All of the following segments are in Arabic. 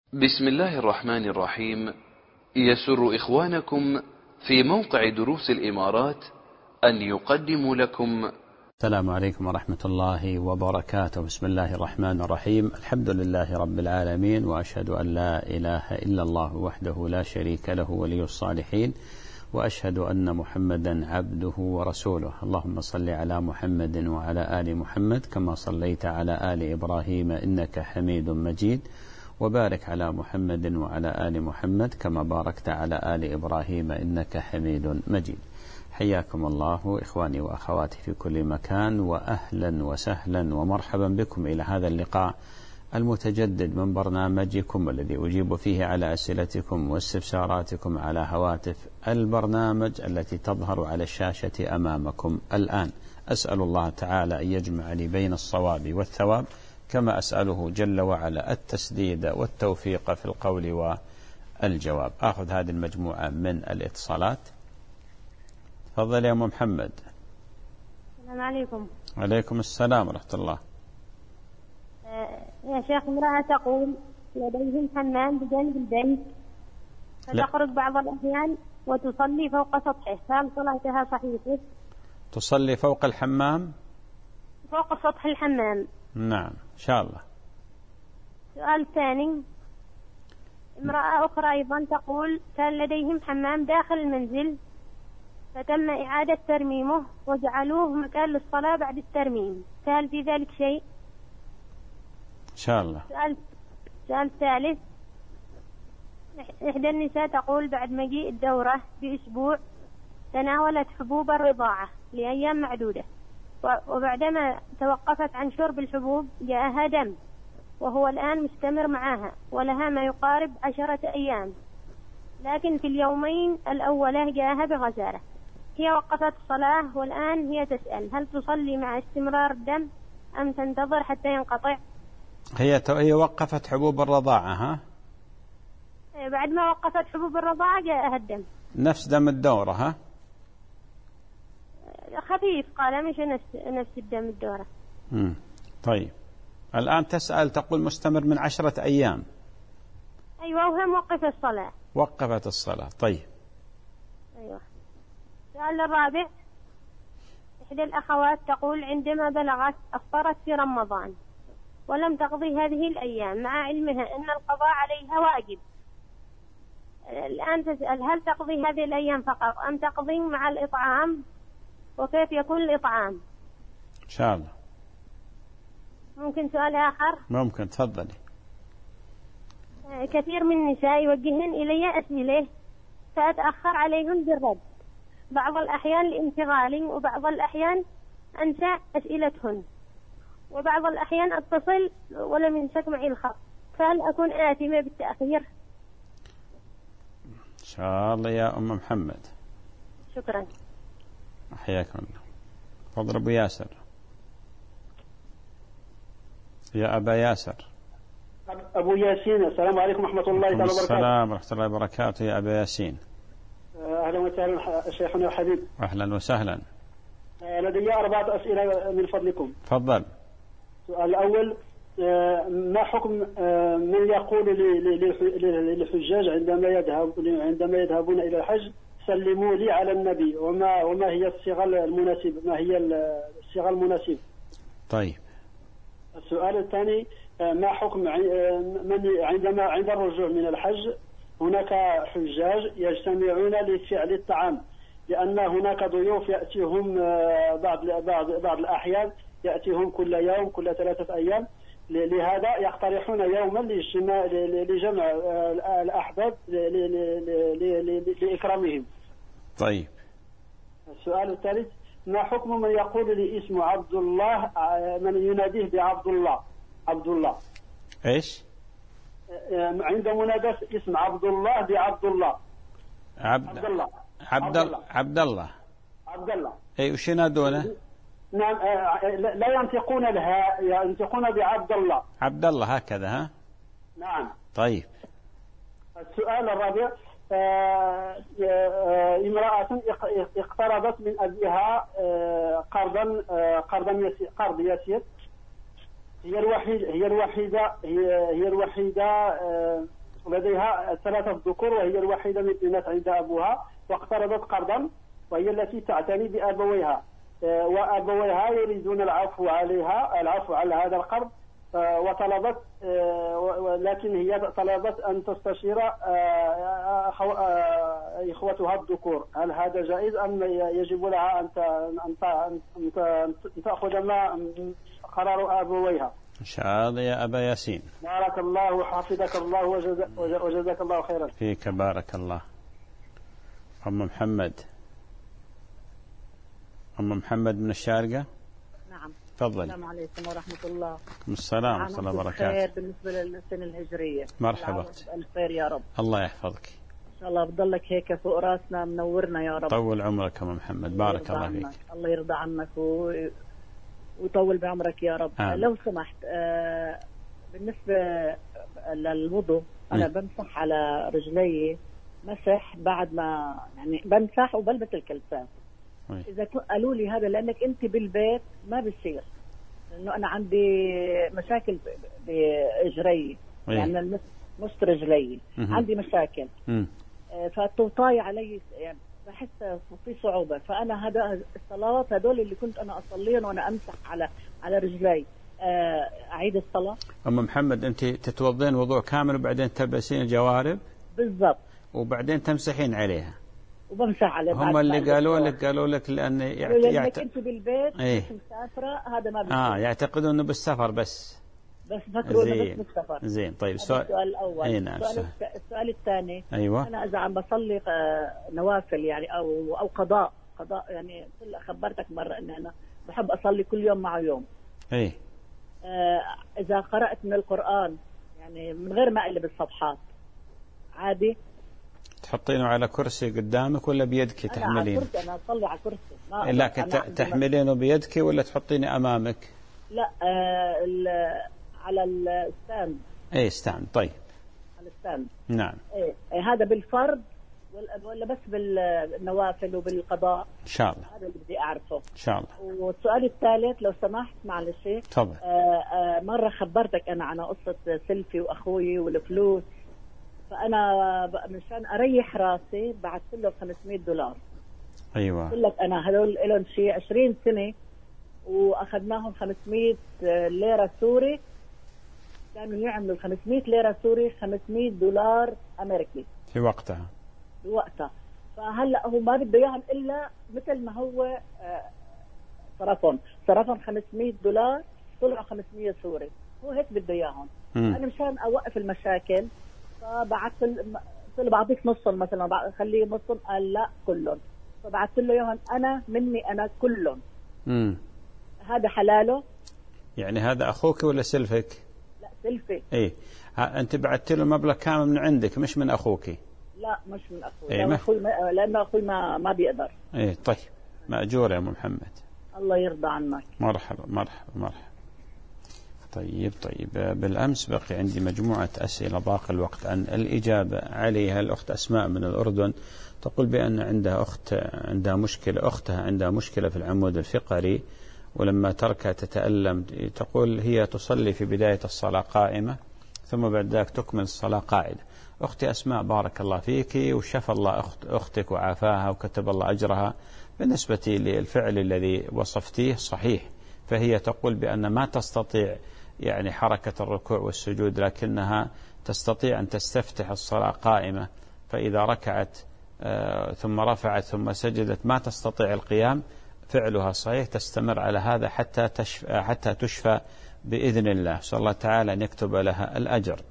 بسم الله الرحمن الرحيم. يسر إخوانكم في موقع دروس الإمارات أن يقدموا لكم. السلام عليكم ورحمة الله وبركاته. بسم الله الرحمن الرحيم. الحمد لله رب العالمين، وأشهد أن لا إله إلا الله وحده لا شريك له ولي الصالحين، وأشهد أن محمدا عبده ورسوله. اللهم صل على محمد وعلى آل محمد كما صليت على آل إبراهيم إنك حميد مجيد، وبارك على محمد وعلى آل محمد كما باركت على آل إبراهيم إنك حميد مجيد. حياكم الله إخواني وأخواتي في كل مكان، وأهلا وسهلا ومرحبا بكم إلى هذا اللقاء المتجدد من برنامجكم الذي أجيب فيه على أسئلتكم واستفساراتكم على هواتف البرنامج التي تظهر على الشاشة أمامكم الآن. أسأل الله تعالى أن يجمع لي بين الصواب والثواب، كما أسأله جل وعلا التسديد والتوفيق في القول والجواب. أخذ هذه المجموعة من الاتصالات. تفضل يا أم محمد. السلام عليكم. عليكم السلام ورحمة الله. يا شيخ، امرأة تقول لديهم حمام بجانب البيت، فتخرج بعض الأحيان وتصلي فوق سطحه، فهل صلاتها صحيحة؟ تصلي فوق الحمام؟ فوق سطح الحمام. نعم إن شاء الله. سؤال ثاني، امرأة أخرى أيضا تقول كان لديهم حمام داخل المنزل، فتم إعادة ترميمه وجعلوه مكان للصلاة بعد الترميم، فهل في ذلك شيء؟ إن شاء الله. سؤال ثالث، إحدى النساء تقول بعد مجيء الدورة بأسبوع تناولت حبوب الرضاعة لأيام معدودة، وبعدما توقفت عن شرب الحبوب جاءها دم، وهو الآن مستمر معها ولها ما يقارب 10 أيام، لكن في اليومين الأولى جاءها بغزارة. هي وقفت الصلاة والآن هي تسأل هل تصلي مع استمرار الدم أم تنتظر حتى ينقطع؟ هي وقفت حبوب الرضاعة ها؟ بعد ما وقفت حبوب الرضاعة جاءها الدم، نفس دم الدورة ها؟ خفيف، قال مش نفس الدم الدورة. طيب الآن تسأل تقول مستمر من 10 أيام. أيوة، وهي موقفة الصلاة. وقفت الصلاة. طيب. أيوة. السؤال الرابع، إحدى الأخوات تقول عندما بلغت أفطرت في رمضان ولم تقضي هذه الأيام مع علمها أن القضاء عليها واجب، الآن تسأل هل تقضي هذه الأيام فقط أم تقضي مع الإطعام، وكيف يكون الإطعام؟ إن شاء الله. ممكن سؤال آخر؟ ممكن، تفضلي. كثير من النساء يوجهن إلي أسئلة فأتأخر عليهم بالرد، بعض الأحيان لانشغال، وبعض الأحيان أنسى أسئلتهن، وبعض الأحيان أتصل ولم ينسك معي الخط، فهل أكون آثمة بالتأخير؟ إن شاء الله يا أم محمد. شكرا. حياكم الله. تفضل أبو ياسر. يا أبا ياسر. أبو ياسين، السلام عليكم ورحمة الله تعالى وبركاته. السلام ورحمة الله وبركاته يا أبا ياسين. أهلا وسهلا شيخنا الحبيب. أهلا وسهلا. لدي 4 أسئلة من فضلكم. تفضل. السؤال الأول، ما حكم من يقول للحجاج عندما يذهبون إلى الحج سلموا لي على النبي، وما هي الصيغة المناسبة، ما هي الصيغة المناسبة؟ طيب. السؤال الثاني، ما حكم من عند الرجوع من الحج هناك حجاج يجتمعون لفعل الطعام، لأن هناك ضيوف يأتيهم بعض الأحيان يأتيهم كل يوم كل 3 أيام، لهذا يقترحون يوما لجمع الأحباب لإكرامهم. طيب. السؤال الثالث، ما حكم من يقول لي اسم عبد الله، من يناديه بعبد الله؟ عبد الله ايش؟ عند مناداة اسم عبد الله بعبد الله. عبد الله. اي وش ينادونه؟ نعم، لا ينطقون الهاء، ينطقون بعبد الله. عبد الله هكذا ها؟ نعم. طيب. السؤال الرابع، امرأة اقترضت من أبيها قرض يسير، هي الوحيدة لديها 3 ذكور وهي الوحيدة من البنات عند أبوها، واقترضت قرضا وهي التي تعتني بأبويها، وأبويها يريدون العفو على هذا القرض، وطلبت لكن هي طلبت أن تستشير إخوتها الذكور. هل هذا جائز أم يجب لها أن تأخذ ما قرار أبويها؟ إن شاء الله يا أبا ياسين. بارك الله وحفظك الله وجزاك الله خيرا. فيك بارك الله. أم محمد من الشارقة. نعم. تفضل. السلام عليكم ورحمة الله. السلام ورحمة الله وبركاته. خير بالنسبة للسنة الهجرية. مرحبا. الخير يا رب. الله يحفظك. إن شاء الله بضلك هيك فوق راسنا منورنا يا رب. طول عمرك أم محمد، بارك الله فيك. الله يرضى عنك ويطول بعمرك يا رب. لو سمحت بالنسبة للوضوء أنا بمسح على رجلي مسح بعد ما يعني بمسح وبلبس الكلسان. إذا قالوا لي هذا لأنك أنت بالبيت ما بيصير، لأنه أنا عندي مشاكل بإجري يعني مش رجلي عندي مشاكل، فالتوطاي علي يعني بحس في صعوبة، فأنا هذا الصلوات هدول اللي كنت أنا أصليهم وأنا أمسح على رجلي أعيد الصلاة. أم محمد أنت تتوضين وضوء كامل وبعدين تلبسين الجوارب؟ بالضبط. وبعدين تمسحين عليها؟ وبمسح عليها. هم اللي قالوا لك لأن لأنك أنت بالبيت مش مسافرة هذا ما بيصير. يعتقدون إنه بالسفر بس فكروا إنه بس بالسفر. زين طيب. السؤال الأول. نعم. السؤال الثاني. أيوة. أنا إذا عم بصلي نوافل يعني أو قضاء يعني خبرتك مرة إن أنا بحب أصلي كل يوم مع يوم. إذا قرأت من القرآن يعني من غير ما أقلب الصفحات عادي؟ تحطينه على كرسي قدامك ولا بيدك تحملينه؟ أنا أصلي على كرسي. لكن تحملينه بيدك ولا تحطينه أمامك؟ لا على الستاند. ستاند. طيب. على الستاند. نعم. هذا بالفرض ولا بس بالنوافل وبالقضاء؟ إن شاء الله. هذا اللي بدي أعرفه. إن شاء الله. والسؤال الثالث لو سمحت معلش. تفضل. مرة خبرتك أنا عن قصة سيلفي وأخوي والفلوس، فأنا مشان أريح راسي بعت له $500. أيوة. قلت لك أنا هذول لهم شيء 20 سنة وأخذناهم 500 ليرة سوري، كانوا يعملوا 500 ليرة سوري $500 أمريكي في وقتها. فهلأ هو ما بده إياهم إلا مثل ما هو صرفهم $500 طلعوا 500 سوري، هو هيك بده إياهم. أنا مشان أوقف المشاكل فبعثت له بعطيك نصهم مثلا، خليه نصهم. قال لا كلهم، فبعثت له إياهم أنا مني أنا كلهم. هذا حلاله؟ يعني هذا أخوك ولا سلفك؟ لا سلفي. أنت بعثت له مبلغ كامل من عندك مش من أخوك؟ لا مش من أخوي. لأنه أخوي ما بيقدر. طيب مأجور يا أم محمد. الله يرضى عنك. مرحبا. طيب بالأمس بقي عندي مجموعة أسئلة ضاق الوقت عن الإجابة عليها. الأخت أسماء من الأردن تقول بأن أختها عندها مشكلة في العمود الفقري، ولما تركها تتألم. تقول هي تصلي في بداية الصلاة قائمة ثم بعد ذلك تكمل الصلاة قاعدة. أختي أسماء بارك الله فيك وشفى الله أختك وعافاها وكتب الله أجرها. بالنسبة للفعل الذي وصفتيه صحيح، فهي تقول بأن ما تستطيع يعني حركة الركوع والسجود، لكنها تستطيع أن تستفتح الصلاة قائمة، فإذا ركعت ثم رفعت ثم سجدت ما تستطيع القيام. فعلها صحيح، تستمر على هذا حتى تشفى بإذن الله. صلى الله تعالى أن يكتب لها الأجر.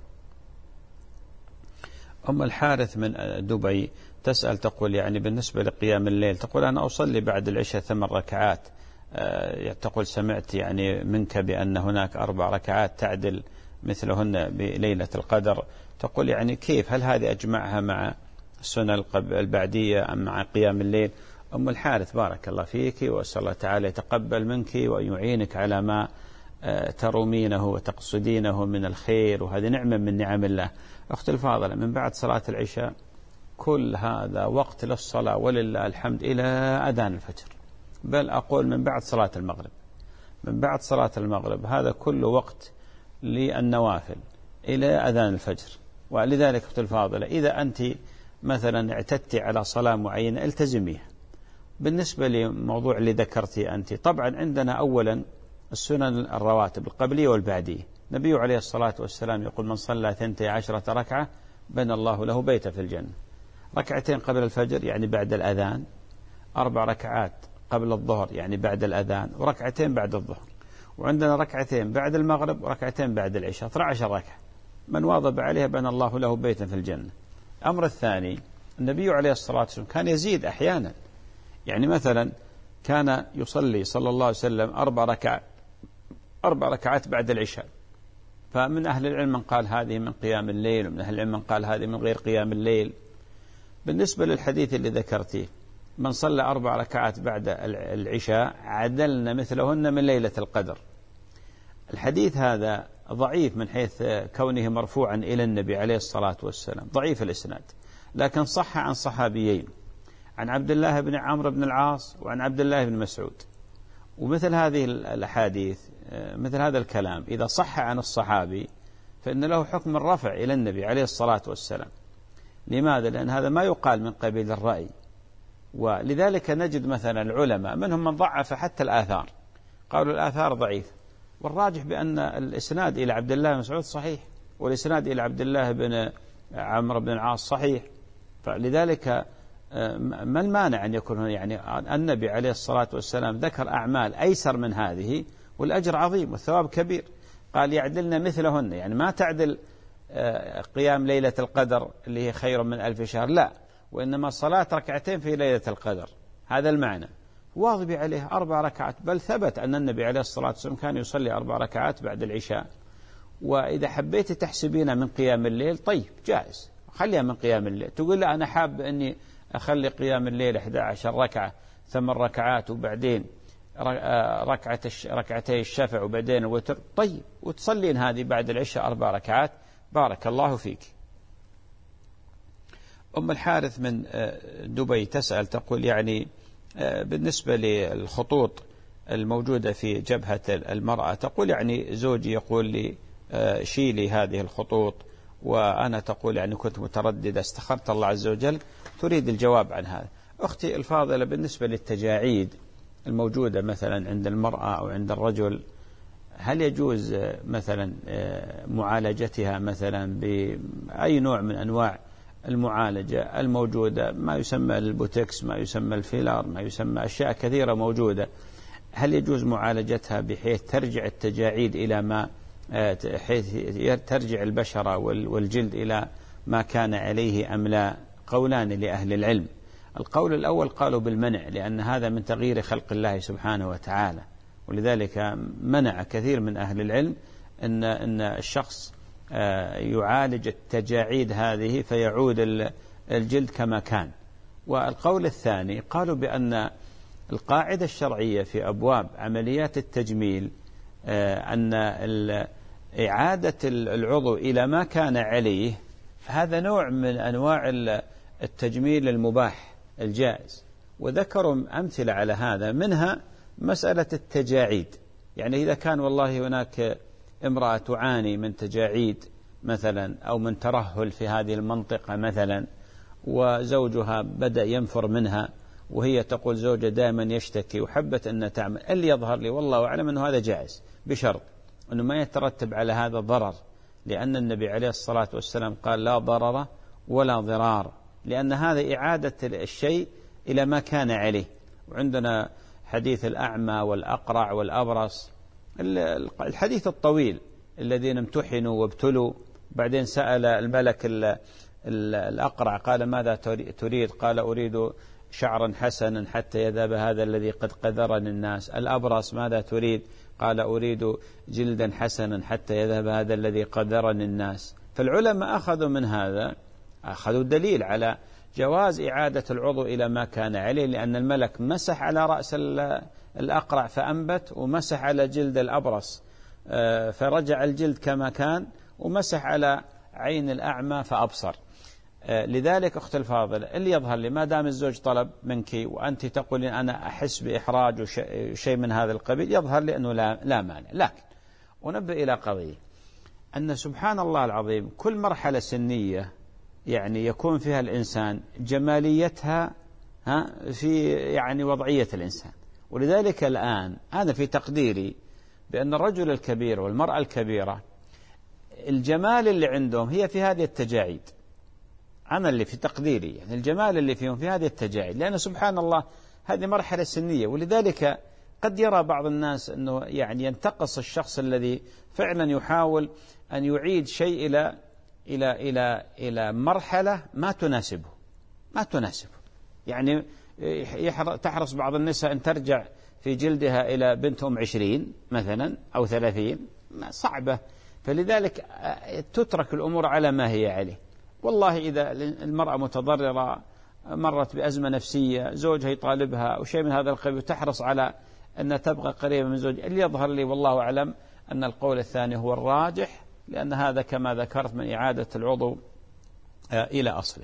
أم الحارث من دبي تسأل تقول يعني بالنسبة لقيام الليل، تقول أنا أصلي بعد العشاء 8 ركعات. تقول سمعت يعني منك بأن هناك 4 ركعات تعدل مثلهن بليلة القدر. تقول يعني كيف، هل هذه أجمعها مع السنة البعدية أم مع قيام الليل؟ أم الحارث بارك الله فيك، وأسأل الله تعالى يتقبل منك وأن يعينك على ما ترومينه وتقصدينه من الخير، وهذه نعمة من نعم الله. أخت الفاضلة، من بعد صلاة العشاء كل هذا وقت للصلاة ولله الحمد إلى أذان الفجر، بل أقول من بعد صلاة المغرب. من بعد صلاة المغرب هذا كله وقت للنوافل إلى أذان الفجر. ولذلك أختي الفاضلة إذا أنت مثلا اعتدت على صلاة معينة التزميها. بالنسبة لموضوع اللي ذكرتي أنت، طبعا عندنا أولا السنن الرواتب القبلية والبعدية. النبي عليه الصلاة والسلام يقول من صلى 12 ركعة بنى الله له بيتا في الجنة. ركعتين قبل الفجر يعني بعد الأذان، 4 ركعات قبل الظهر يعني بعد الأذان، وركعتين بعد الظهر، وعندنا ركعتين بعد المغرب وركعتين بعد العشاء، 12 ركعة من واظب عليها بنى الله له بيتا في الجنة. الأمر الثاني النبي عليه الصلاة والسلام كان يزيد أحيانا، يعني مثلا كان يصلي صلى الله عليه وسلم 4 ركعات بعد العشاء، فمن أهل العلم من قال هذه من قيام الليل، ومن أهل العلم من قال هذه من غير قيام الليل. بالنسبة للحديث اللي ذكرتيه من صلى 4 ركعات بعد العشاء عدلنا مثلهن من ليلة القدر، الحديث هذا ضعيف من حيث كونه مرفوعا إلى النبي عليه الصلاة والسلام، ضعيف الإسناد، لكن صح عن صحابيين، عن عبد الله بن عمرو بن العاص وعن عبد الله بن مسعود. ومثل هذه الأحاديث مثل هذا الكلام إذا صح عن الصحابي فإن له حكم الرفع إلى النبي عليه الصلاة والسلام. لماذا؟ لأن هذا ما يقال من قبيل الرأي، ولذلك نجد مثلا العلماء منهم من ضعف حتى الآثار، قالوا الآثار ضعيف، والراجح بأن الإسناد إلى عبد الله بن مسعود صحيح، والإسناد إلى عبد الله بن عمرو بن العاص صحيح. فلذلك ما المانع أن يكون يعني النبي عليه الصلاة والسلام ذكر أعمال أيسر من هذه والأجر عظيم والثواب كبير، قال يعدلنا مثلهن، يعني ما تعدل قيام ليلة القدر اللي هي خير من 1000 شهر، لا، وإنما صلاة ركعتين في ليلة القدر، هذا المعنى. واظب عليه 4 ركعات، بل ثبت أن النبي عليه الصلاة والسلام كان يصلي 4 ركعات بعد العشاء. وإذا حبيت تحسبينها من قيام الليل طيب جائز، خليها من قيام الليل. تقول لا أنا حاب أني أخلي قيام الليل 11 ركعة 8 ركعات وبعدين ركعتي الشفع وبعدين الوتر، طيب، وتصلين هذه بعد العشاء 4 ركعات، بارك الله فيك. أم الحارث من دبي تسأل تقول يعني بالنسبة للخطوط الموجودة في جبهة المرأة، تقول يعني زوجي يقول لي شيلي هذه الخطوط، وأنا تقول يعني كنت مترددة، استخرت الله عز وجل، تريد الجواب عن هذا. أختي الفاضلة بالنسبة للتجاعيد الموجودة مثلا عند المرأة أو عند الرجل، هل يجوز مثلا معالجتها مثلا بأي نوع من أنواع المعالجة الموجودة، ما يسمى البوتكس، ما يسمى الفيلر، ما يسمى أشياء كثيرة موجودة، هل يجوز معالجتها بحيث ترجع التجاعيد إلى ما حيث ترجع البشرة والجلد إلى ما كان عليه أم لا؟ قولان لأهل العلم. القول الأول قالوا بالمنع، لأن هذا من تغيير خلق الله سبحانه وتعالى، ولذلك منع كثير من أهل العلم أن الشخص يعالج التجاعيد هذه فيعود الجلد كما كان. والقول الثاني قالوا بأن القاعدة الشرعية في أبواب عمليات التجميل أن إعادة العضو إلى ما كان عليه هذا نوع من أنواع التجميل المباح الجائز، وذكروا أمثلة على هذا، منها مسألة التجاعيد. يعني إذا كان والله هناك امرأة تعاني من تجاعيد مثلا أو من ترهل في هذه المنطقة مثلا، وزوجها بدأ ينفر منها، وهي تقول زوجة دائما يشتكي وحبت أن تعمل، اللي يظهر لي والله أعلم أنه هذا جائز، بشرط أنه ما يترتب على هذا ضرر، لأن النبي عليه الصلاة والسلام قال لا ضرر ولا ضرار، لأن هذا إعادة الشيء إلى ما كان عليه. وعندنا حديث الأعمى والأقرع والأبرص، الحديث الطويل الذين امتحنوا وابتلوا، بعدين سأل الملك الأقرع قال ماذا تريد؟ قال أريد شعرا حسنا حتى يذهب هذا الذي قد قذرني الناس. الأبرص ماذا تريد؟ قال أريد جلدا حسنا حتى يذهب هذا الذي قذرني الناس. فالعلماء أخذوا من هذا، أخذوا دليل على جواز إعادة العضو إلى ما كان عليه، لأن الملك مسح على رأس الأقرع فأنبت، ومسح على جلد الأبرص فرجع الجلد كما كان، ومسح على عين الأعمى فأبصر. لذلك أخت الفاضلة اللي يظهر لي ما دام الزوج طلب منك وأنت تقولين أنا أحس بإحراج وشيء من هذا القبيل، يظهر لي أنه لا مانع. لكن ونبه إلى قضية، أن سبحان الله العظيم كل مرحلة سنية يعني يكون فيها الإنسان جماليتها في يعني وضعية الإنسان. ولذلك الآن أنا في تقديري بأن الرجل الكبير والمرأة الكبيرة الجمال اللي عندهم هي في هذه التجاعيد. أنا اللي في تقديري يعني الجمال اللي فيهم في هذه التجاعيد، لأن سبحان الله هذه مرحلة سنية. ولذلك قد يرى بعض الناس أنه يعني ينتقص الشخص الذي فعلا يحاول أن يعيد شيء إلى مرحلة ما تناسبه يعني تحرص بعض النساء أن ترجع في جلدها إلى بنتهم 20 مثلا أو 30 صعبة. فلذلك تترك الأمور على ما هي عليه. والله إذا المرأة متضررة مرت بأزمة نفسية زوجها يطالبها أو شيء من هذا القبيل تحرص على أن تبقى قريبة من زوجها، اللي يظهر لي والله أعلم أن القول الثاني هو الراجح، لأن هذا كما ذكرت من إعادة العضو إلى أصله.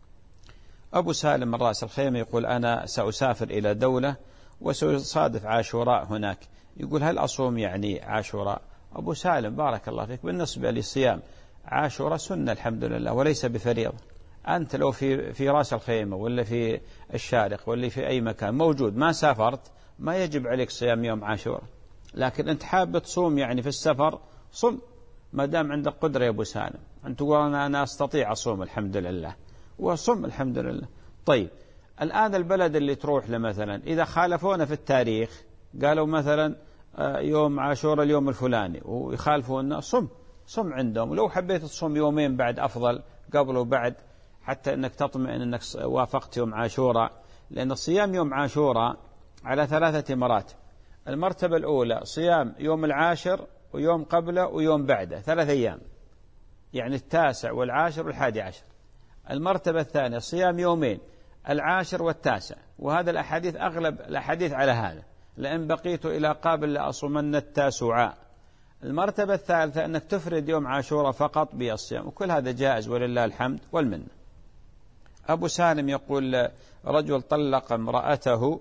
أبو سالم من رأس الخيمة يقول أنا سأسافر إلى دولة وسيصادف عاشوراء هناك، يقول هل أصوم يعني عاشوراء؟ أبو سالم بارك الله فيك، بالنسبة للصيام عاشوراء سنة الحمد لله وليس بفريضة. أنت لو في رأس الخيمة ولا في الشارق ولا في أي مكان موجود ما سافرت ما يجب عليك صيام يوم عاشوراء، لكن أنت حاب تصوم يعني في السفر صم ما دام عندك قدرة يا أبو سالم. أنت تقول أنا أستطيع أصوم الحمد لله وصم الحمد لله. طيب الآن البلد اللي تروح له مثلا إذا خالفونا في التاريخ قالوا مثلا يوم عاشوراء اليوم الفلاني ويخالفونا صم عندهم. ولو حبيت تصوم يومين بعد أفضل قبل وبعد حتى أنك تطمئن أنك وافقت يوم عاشوراء، لأن صيام يوم عاشوراء على 3 مراتب. المرتبة الأولى صيام يوم العاشر ويوم قبله ويوم بعده 3 أيام، يعني 9 والعاشر والحادي 10. المرتبة الثانية صيام يومين العاشر وال9، وهذا الأحاديث أغلب الأحاديث على هذا، لأن بقيت إلى قابل لأصومن التاسعاء. المرتبة الثالثة أنك تفرد يوم عاشوراء فقط بالصيام، وكل هذا جائز ولله الحمد والمنة. أبو سالم يقول رجل طلق امرأته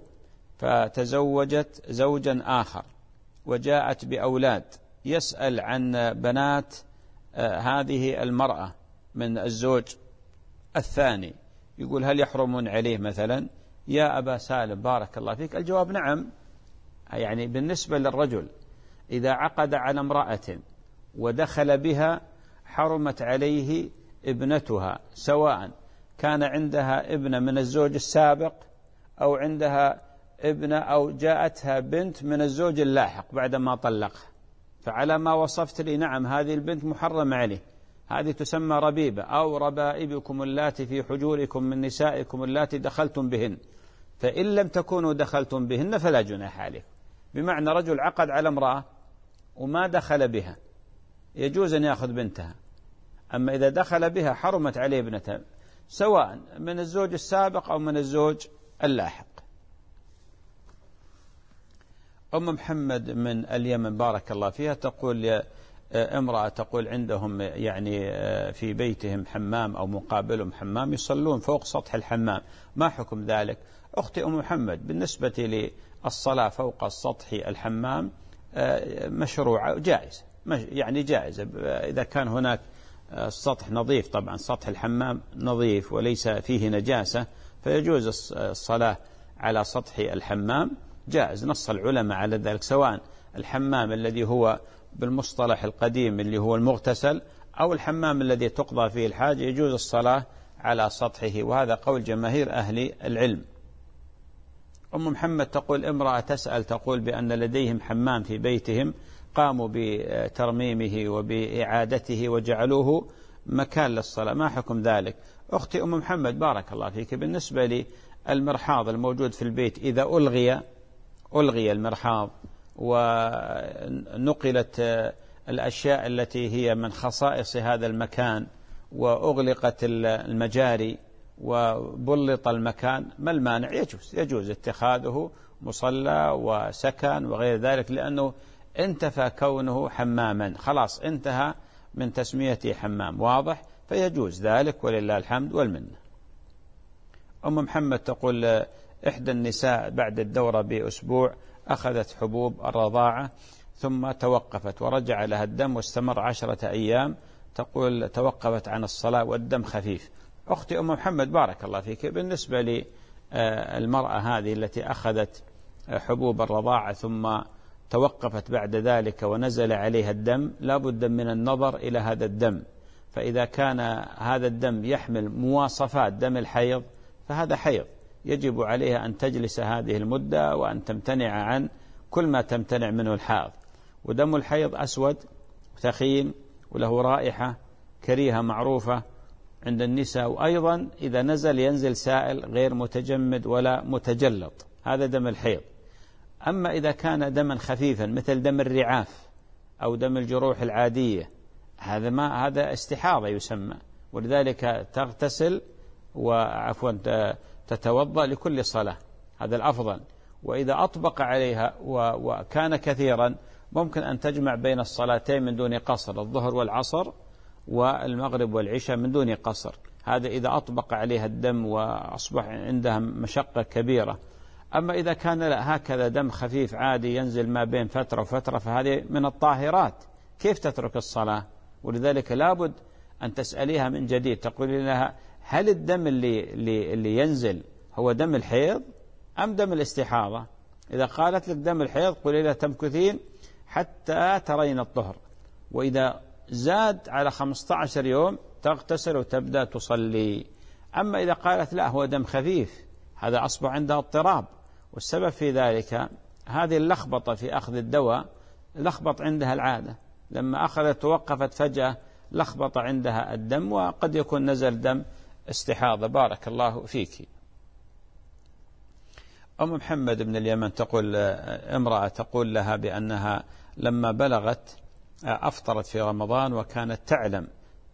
فتزوجت زوجا آخر وجاءت بأولاد، يسأل عن بنات هذه المرأة من الزوج الثاني، يقول هل يحرمون عليه مثلا؟ يا أبا سالم بارك الله فيك، الجواب نعم. يعني بالنسبة للرجل إذا عقد على امرأة ودخل بها حرمت عليه ابنتها، سواء كان عندها ابنة من الزوج السابق أو عندها ابنة أو جاءتها بنت من الزوج اللاحق بعدما طلقها. فعلى ما وصفت لي نعم هذه البنت محرم عليه، هذه تسمى ربيبة أو ربائبكم اللاتي في حجوركم من نسائكم اللاتي دخلتم بهن، فإن لم تكونوا دخلتم بهن فلا جناح عليكم. بمعنى رجل عقد على امرأة وما دخل بها يجوز أن يأخذ بنتها، أما إذا دخل بها حرمت عليه ابنتها سواء من الزوج السابق أو من الزوج اللاحق. أم محمد من اليمن بارك الله فيها تقول امرأة تقول عندهم يعني في بيتهم حمام أو مقابلهم حمام يصلون فوق سطح الحمام، ما حكم ذلك؟ أختي أم محمد بالنسبة للصلاة فوق سطح الحمام مشروع جائز، يعني جائز إذا كان هناك السطح نظيف، طبعا سطح الحمام نظيف وليس فيه نجاسة فيجوز الصلاة على سطح الحمام جائز. نص العلماء على ذلك، سواء الحمام الذي هو بالمصطلح القديم اللي هو المغتسل أو الحمام الذي تقضى فيه الحاجة يجوز الصلاة على سطحه، وهذا قول جماهير أهل العلم. أم محمد تقول امرأة تسأل تقول بأن لديهم حمام في بيتهم قاموا بترميمه وبإعادته وجعلوه مكان للصلاة، ما حكم ذلك؟ أختي أم محمد بارك الله فيك، بالنسبة للمرحاض الموجود في البيت إذا ألغي المرحاض ونقلت الأشياء التي هي من خصائص هذا المكان وأغلقت المجاري وبلط المكان، ما المانع؟ يجوز اتخاذه مصلى وسكن وغير ذلك، لأنه انتفى كونه حماما، خلاص انتهى من تسميته حمام، واضح؟ فيجوز ذلك ولله الحمد والمنة. أم محمد تقول إحدى النساء بعد الدورة بأسبوع أخذت حبوب الرضاعة ثم توقفت ورجع لها الدم واستمر 10 أيام، تقول توقفت عن الصلاة والدم خفيف. أختي أم محمد بارك الله فيك، بالنسبة للمرأة هذه التي أخذت حبوب الرضاعة ثم توقفت بعد ذلك ونزل عليها الدم، لا بد من النظر إلى هذا الدم، فإذا كان هذا الدم يحمل مواصفات دم الحيض فهذا حيض، يجب عليها أن تجلس هذه المدة وأن تمتنع عن كل ما تمتنع منه الحائض. ودم الحيض أسود ثخين وله رائحة كريهة معروفة عند النساء، وأيضا إذا نزل ينزل سائل غير متجمد ولا متجلط، هذا دم الحيض. أما إذا كان دما خفيفا مثل دم الرعاف أو دم الجروح العادية، هذا استحاضة يسمى، ولذلك تغتسل وعفوا تتوضأ لكل صلاة، هذا الأفضل. وإذا أطبق عليها وكان كثيرا ممكن أن تجمع بين الصلاتين من دون قصر، الظهر والعصر والمغرب والعشاء من دون قصر، هذا إذا أطبق عليها الدم وأصبح عندها مشقة كبيرة. أما إذا كان هكذا دم خفيف عادي ينزل ما بين فترة وفترة فهذه من الطاهرات، كيف تترك الصلاة؟ ولذلك لابد أن تسأليها من جديد، تقولي لها هل الدم اللي ينزل هو دم الحيض أم دم الاستحاضة؟ إذا قالت لك دم الحيض قولي لها تمكثين حتى ترين الطهر، وإذا زاد على 15 يوم تغتسل وتبدأ تصلي. أما إذا قالت لا هو دم خفيف، هذا أصبح عندها اضطراب، والسبب في ذلك هذه اللخبطة في أخذ الدواء، لخبط عندها العادة، لما أخذت توقفت فجأة لخبط عندها الدم، وقد يكون نزل دم استحاضة. بارك الله فيك. أم محمد من اليمن تقول امرأة تقول لها بأنها لما بلغت أفطرت في رمضان وكانت تعلم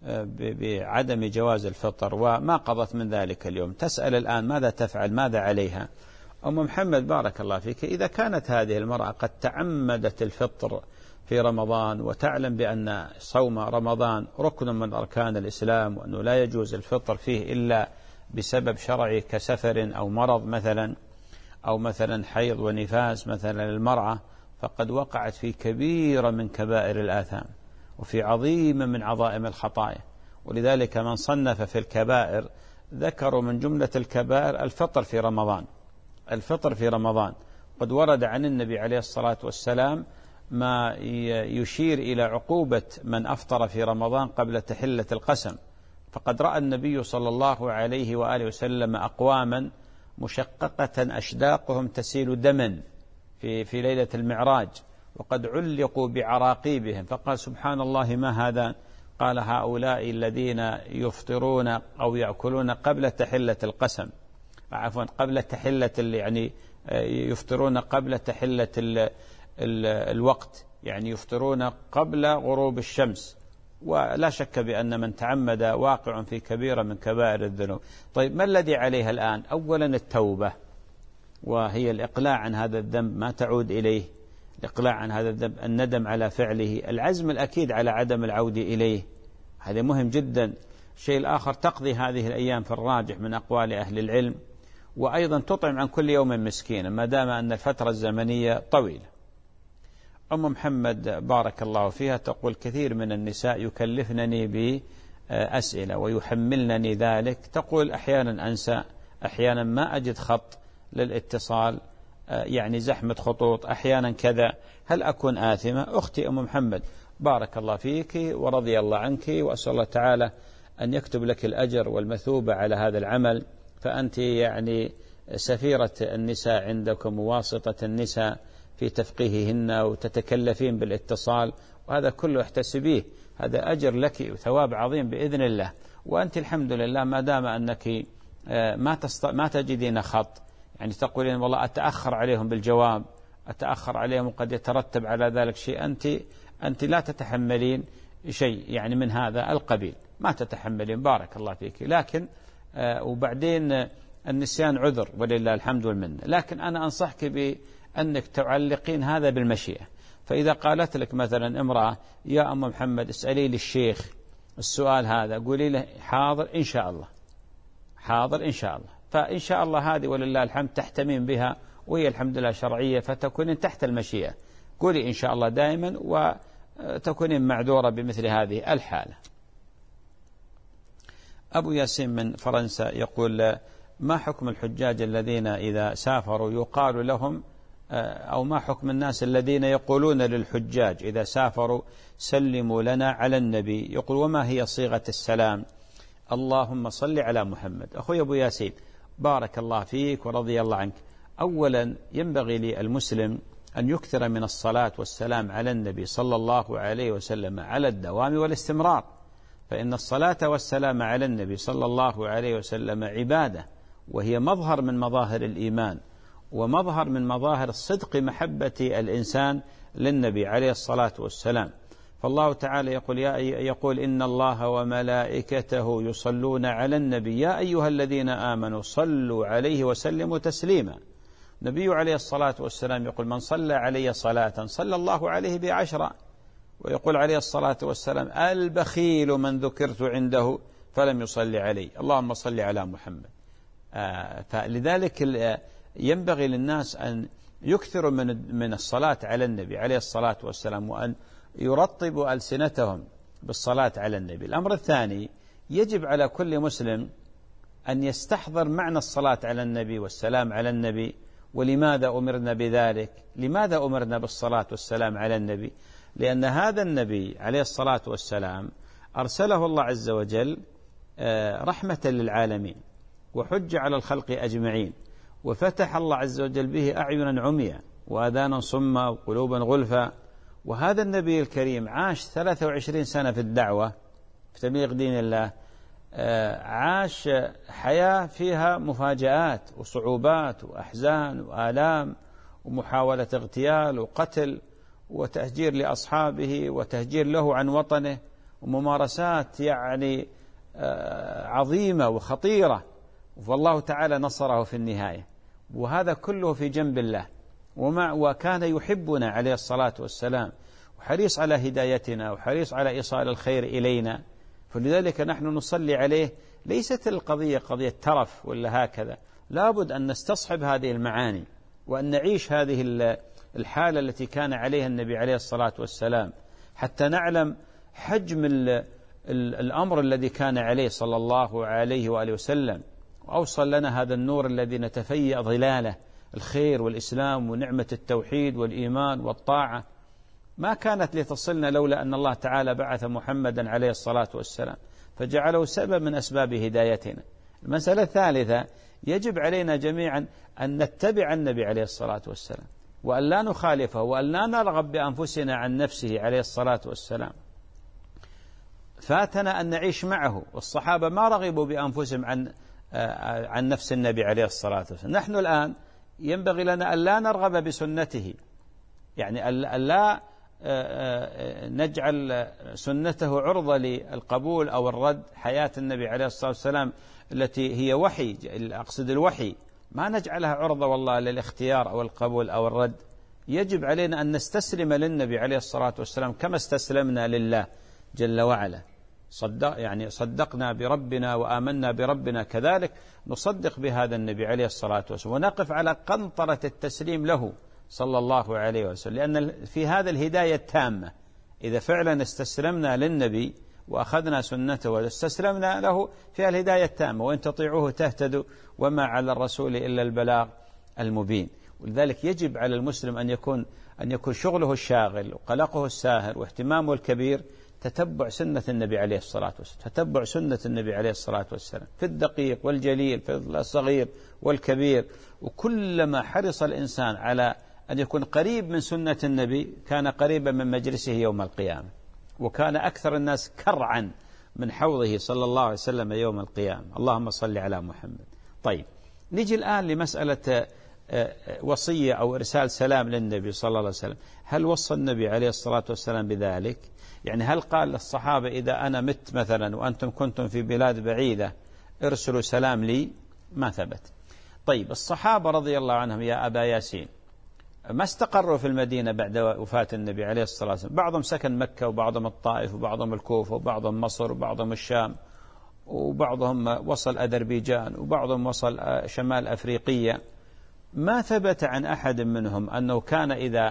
بعدم جواز الفطر وما قضت من ذلك اليوم، تسأل الآن ماذا تفعل، ماذا عليها؟ أم محمد بارك الله فيك، إذا كانت هذه المرأة قد تعمدت الفطر في رمضان وتعلم بأن صوم رمضان ركن من أركان الإسلام وأنه لا يجوز الفطر فيه إلا بسبب شرعي كسفر أو مرض مثلا، أو مثلا حيض ونفاس مثلا للمرأة، فقد وقعت في كبيرة من كبائر الآثام وفي عظيمة من عظائم الخطايا. ولذلك من صنف في الكبائر ذكروا من جملة الكبائر الفطر في رمضان. الفطر في رمضان قد ورد عن النبي عليه الصلاة والسلام ما يشير إلى عقوبة من أفطر في رمضان قبل تحلة القسم، فقد رأى النبي صلى الله عليه وآله وسلم أقواما مشققة أشداقهم تسيل دما في ليلة المعراج، وقد علقوا بعراقيبهم، فقال سبحان الله ما هذا؟ قال هؤلاء الذين يفطرون أو يأكلون قبل تحلة القسم، عفوا قبل تحلة يعني يفطرون قبل تحلة الوقت، يعني يفطرون قبل غروب الشمس. ولا شك بأن من تعمد واقع في كبيرة من كبائر الذنوب. طيب ما الذي عليها الآن؟ أولا التوبة، وهي الإقلاع عن هذا الذنب، ما تعود إليه، الإقلاع عن هذا الذنب، الندم على فعله، العزم الأكيد على عدم العودة إليه، هذا مهم جدا. الشيء الآخر تقضي هذه الأيام في الراجح من أقوال أهل العلم، وأيضا تطعم عن كل يوم مسكينا ما دام أن الفترة الزمنية طويلة. أم محمد بارك الله فيها تقول كثير من النساء يكلفنني بأسئلة ويحملنني ذلك، تقول أحيانا أنسى، أحيانا ما أجد خط للاتصال، يعني زحمة خطوط، أحيانا كذا، هل أكون آثمة؟ أختي أم محمد بارك الله فيك ورضي الله عنك، وأسأل الله تعالى أن يكتب لك الأجر والمثوبة على هذا العمل، فأنت يعني سفيرة النساء عندكم وواسطة النساء في تفقيههن وتتكلفين بالاتصال، وهذا كله احتسبيه، هذا أجر لك وثواب عظيم بإذن الله. وأنت الحمد لله ما دام أنك ما تجدين خط، يعني تقولين والله أتأخر عليهم بالجواب، أتأخر عليهم وقد يترتب على ذلك شيء، أنت لا تتحملين شيء يعني من هذا القبيل، ما تتحملين بارك الله فيك. لكن وبعدين النسيان عذر ولله الحمد والمنة، لكن أنا أنصحك بأنك تعلقين هذا بالمشيئة. فإذا قالت لك مثلا امرأة يا أم محمد اسألي للشيخ السؤال هذا، قولي له حاضر إن شاء الله، حاضر إن شاء الله، فإن شاء الله هذه ولله الحمد تحتمين بها، وهي الحمد لله شرعية، فتكون تحت المشيئة، قولي إن شاء الله دائما وتكونين معذورة بمثل هذه الحالة. أبو ياسين من فرنسا يقول: ما حكم الحجاج الذين إذا سافروا يقال لهم، أو ما حكم الناس الذين يقولون للحجاج إذا سافروا سلموا لنا على النبي، يقول وما هي صيغة السلام؟ اللهم صل على محمد. أخوي أبو ياسين بارك الله فيك ورضي الله عنك. أولا ينبغي للمسلم أن يكثر من الصلاة والسلام على النبي صلى الله عليه وسلم على الدوام والاستمرار، فإن الصلاة والسلام على النبي صلى الله عليه وسلم عبادة، وهي مظهر من مظاهر الإيمان ومظهر من مظاهر الصدق محبة الإنسان للنبي عليه الصلاة والسلام. فالله تعالى يقول إن الله وملائكته يصلون على النبي يا أيها الذين آمنوا صلوا عليه وسلموا تسليما. النبي عليه الصلاة والسلام يقول من صلى علي صلاة صلى الله عليه ب10. ويقول عليه الصلاة والسلام البخيل من ذكرت عنده فلم يصلي علي، اللهم صل على محمد. فلذلك ينبغي للناس أن يكثروا من الصلاة على النبي عليه الصلاة والسلام، وأن يرطبوا ألسنتهم بالصلاة على النبي. الأمر الثاني، يجب على كل مسلم أن يستحضر معنى الصلاة على النبي والسلام على النبي. ولماذا أمرنا بذلك؟ لماذا أمرنا بالصلاة والسلام على النبي؟ لأن هذا النبي عليه الصلاة والسلام أرسله الله عز وجل رحمة للعالمين وحج على الخلق أجمعين، وفتح الله عز وجل به أعينا عميا وآذانا صما وقلوبا غلفا. وهذا النبي الكريم عاش 23 سنة في الدعوة في تبليغ دين الله، عاش حياة فيها مفاجآت وصعوبات وأحزان وآلام ومحاولة اغتيال وقتل وتهجير لأصحابه وتهجير له عن وطنه وممارسات يعني عظيمة وخطيرة، والله تعالى نصره في النهاية. وهذا كله في جنب الله، وكان يحبنا عليه الصلاة والسلام وحريص على هدايتنا وحريص على إيصال الخير إلينا. فلذلك نحن نصلي عليه. ليست القضية قضية ترف ولا هكذا، لابد أن نستصحب هذه المعاني وأن نعيش هذه الحالة التي كان عليها النبي عليه الصلاة والسلام، حتى نعلم حجم الأمر الذي كان عليه صلى الله عليه وآله وسلم، وأوصل لنا هذا النور الذي نتفيأ ظلاله، الخير والإسلام ونعمة التوحيد والإيمان والطاعة، ما كانت لتصلنا لولا أن الله تعالى بعث محمدا عليه الصلاة والسلام فجعله سبب من أسباب هدايتنا. المسألة الثالثة، يجب علينا جميعا أن نتبع النبي عليه الصلاة والسلام وأن لا نخالفه وأن لا نرغب بأنفسنا عن نفسه عليه الصلاة والسلام. فاتنا أن نعيش معه، والصحابة ما رغبوا بأنفسهم عن نفس النبي عليه الصلاة والسلام. نحن الآن ينبغي لنا أن لا نرغب بسنته، يعني أن لا نجعل سنته عرضة للقبول أو الرد. حياة النبي عليه الصلاة والسلام التي هي وحي، أقصد الوحي، ما نجعلها عرضة والله للاختيار أو القبول أو الرد. يجب علينا أن نستسلم للنبي عليه الصلاة والسلام كما استسلمنا لله جل وعلا. صدقنا بربنا وآمنا بربنا، كذلك نصدق بهذا النبي عليه الصلاة والسلام ونقف على قنطرة التسليم له صلى الله عليه وسلم، لأن في هذا الهداية التامة. إذا فعلا استسلمنا للنبي وأخذنا سنته واستسلمنا له في الهداية التامة، وإن تطيعوه تهتدوا وما على الرسول إلا البلاغ المبين. ولذلك يجب على المسلم أن يكون شغله الشاغل وقلقه الساهر واهتمامه الكبير تتبع سنة النبي عليه الصلاة والسلام، تتبع سنة النبي عليه الصلاة والسلام في الدقيق والجليل، في الصغير والكبير. وكلما حرص الإنسان على أن يكون قريب من سنة النبي كان قريبا من مجلسه يوم القيامة، وكان أكثر الناس كرعا من حوضه صلى الله عليه وسلم يوم القيامة. اللهم صل على محمد. طيب، نجي الآن لمسألة وصية أو إرسال سلام للنبي صلى الله عليه وسلم. هل وصى النبي عليه الصلاة والسلام بذلك؟ يعني هل قال للصحابة إذا أنا مت مثلا وأنتم كنتم في بلاد بعيدة ارسلوا سلام لي؟ ما ثبت. طيب، الصحابة رضي الله عنهم يا أبا ياسين ما استقروا في المدينة بعد وفاة النبي عليه الصلاة والسلام. بعضهم سكن مكة وبعضهم الطائف وبعضهم الكوفة وبعضهم مصر وبعضهم الشام وبعضهم وصل أذربيجان وبعضهم وصل شمال أفريقيا. ما ثبت عن أحد منهم أنه كان إذا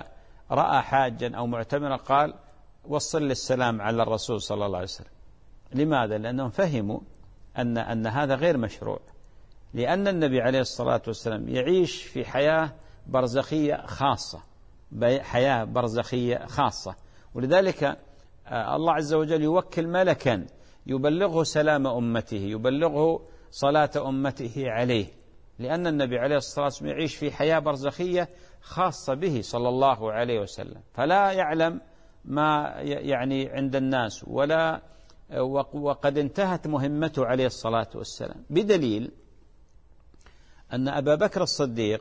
رأى حاجا أو معتمرا قال وصل لي السلام على الرسول صلى الله عليه وسلم. لماذا؟ لأنهم فهموا أن هذا غير مشروع، لأن النبي عليه الصلاة والسلام يعيش في حياة برزخية خاصة، حياة برزخية خاصة، ولذلك الله عز وجل يوكل ملكا يبلغه سلام أمته، يبلغه صلاة أمته عليه، لأن النبي عليه الصلاة والسلام يعيش في حياة برزخية خاصة به صلى الله عليه وسلم، فلا يعلم ما يعني عند الناس وقد انتهت مهمته عليه الصلاة والسلام، بدليل أن أبا بكر الصديق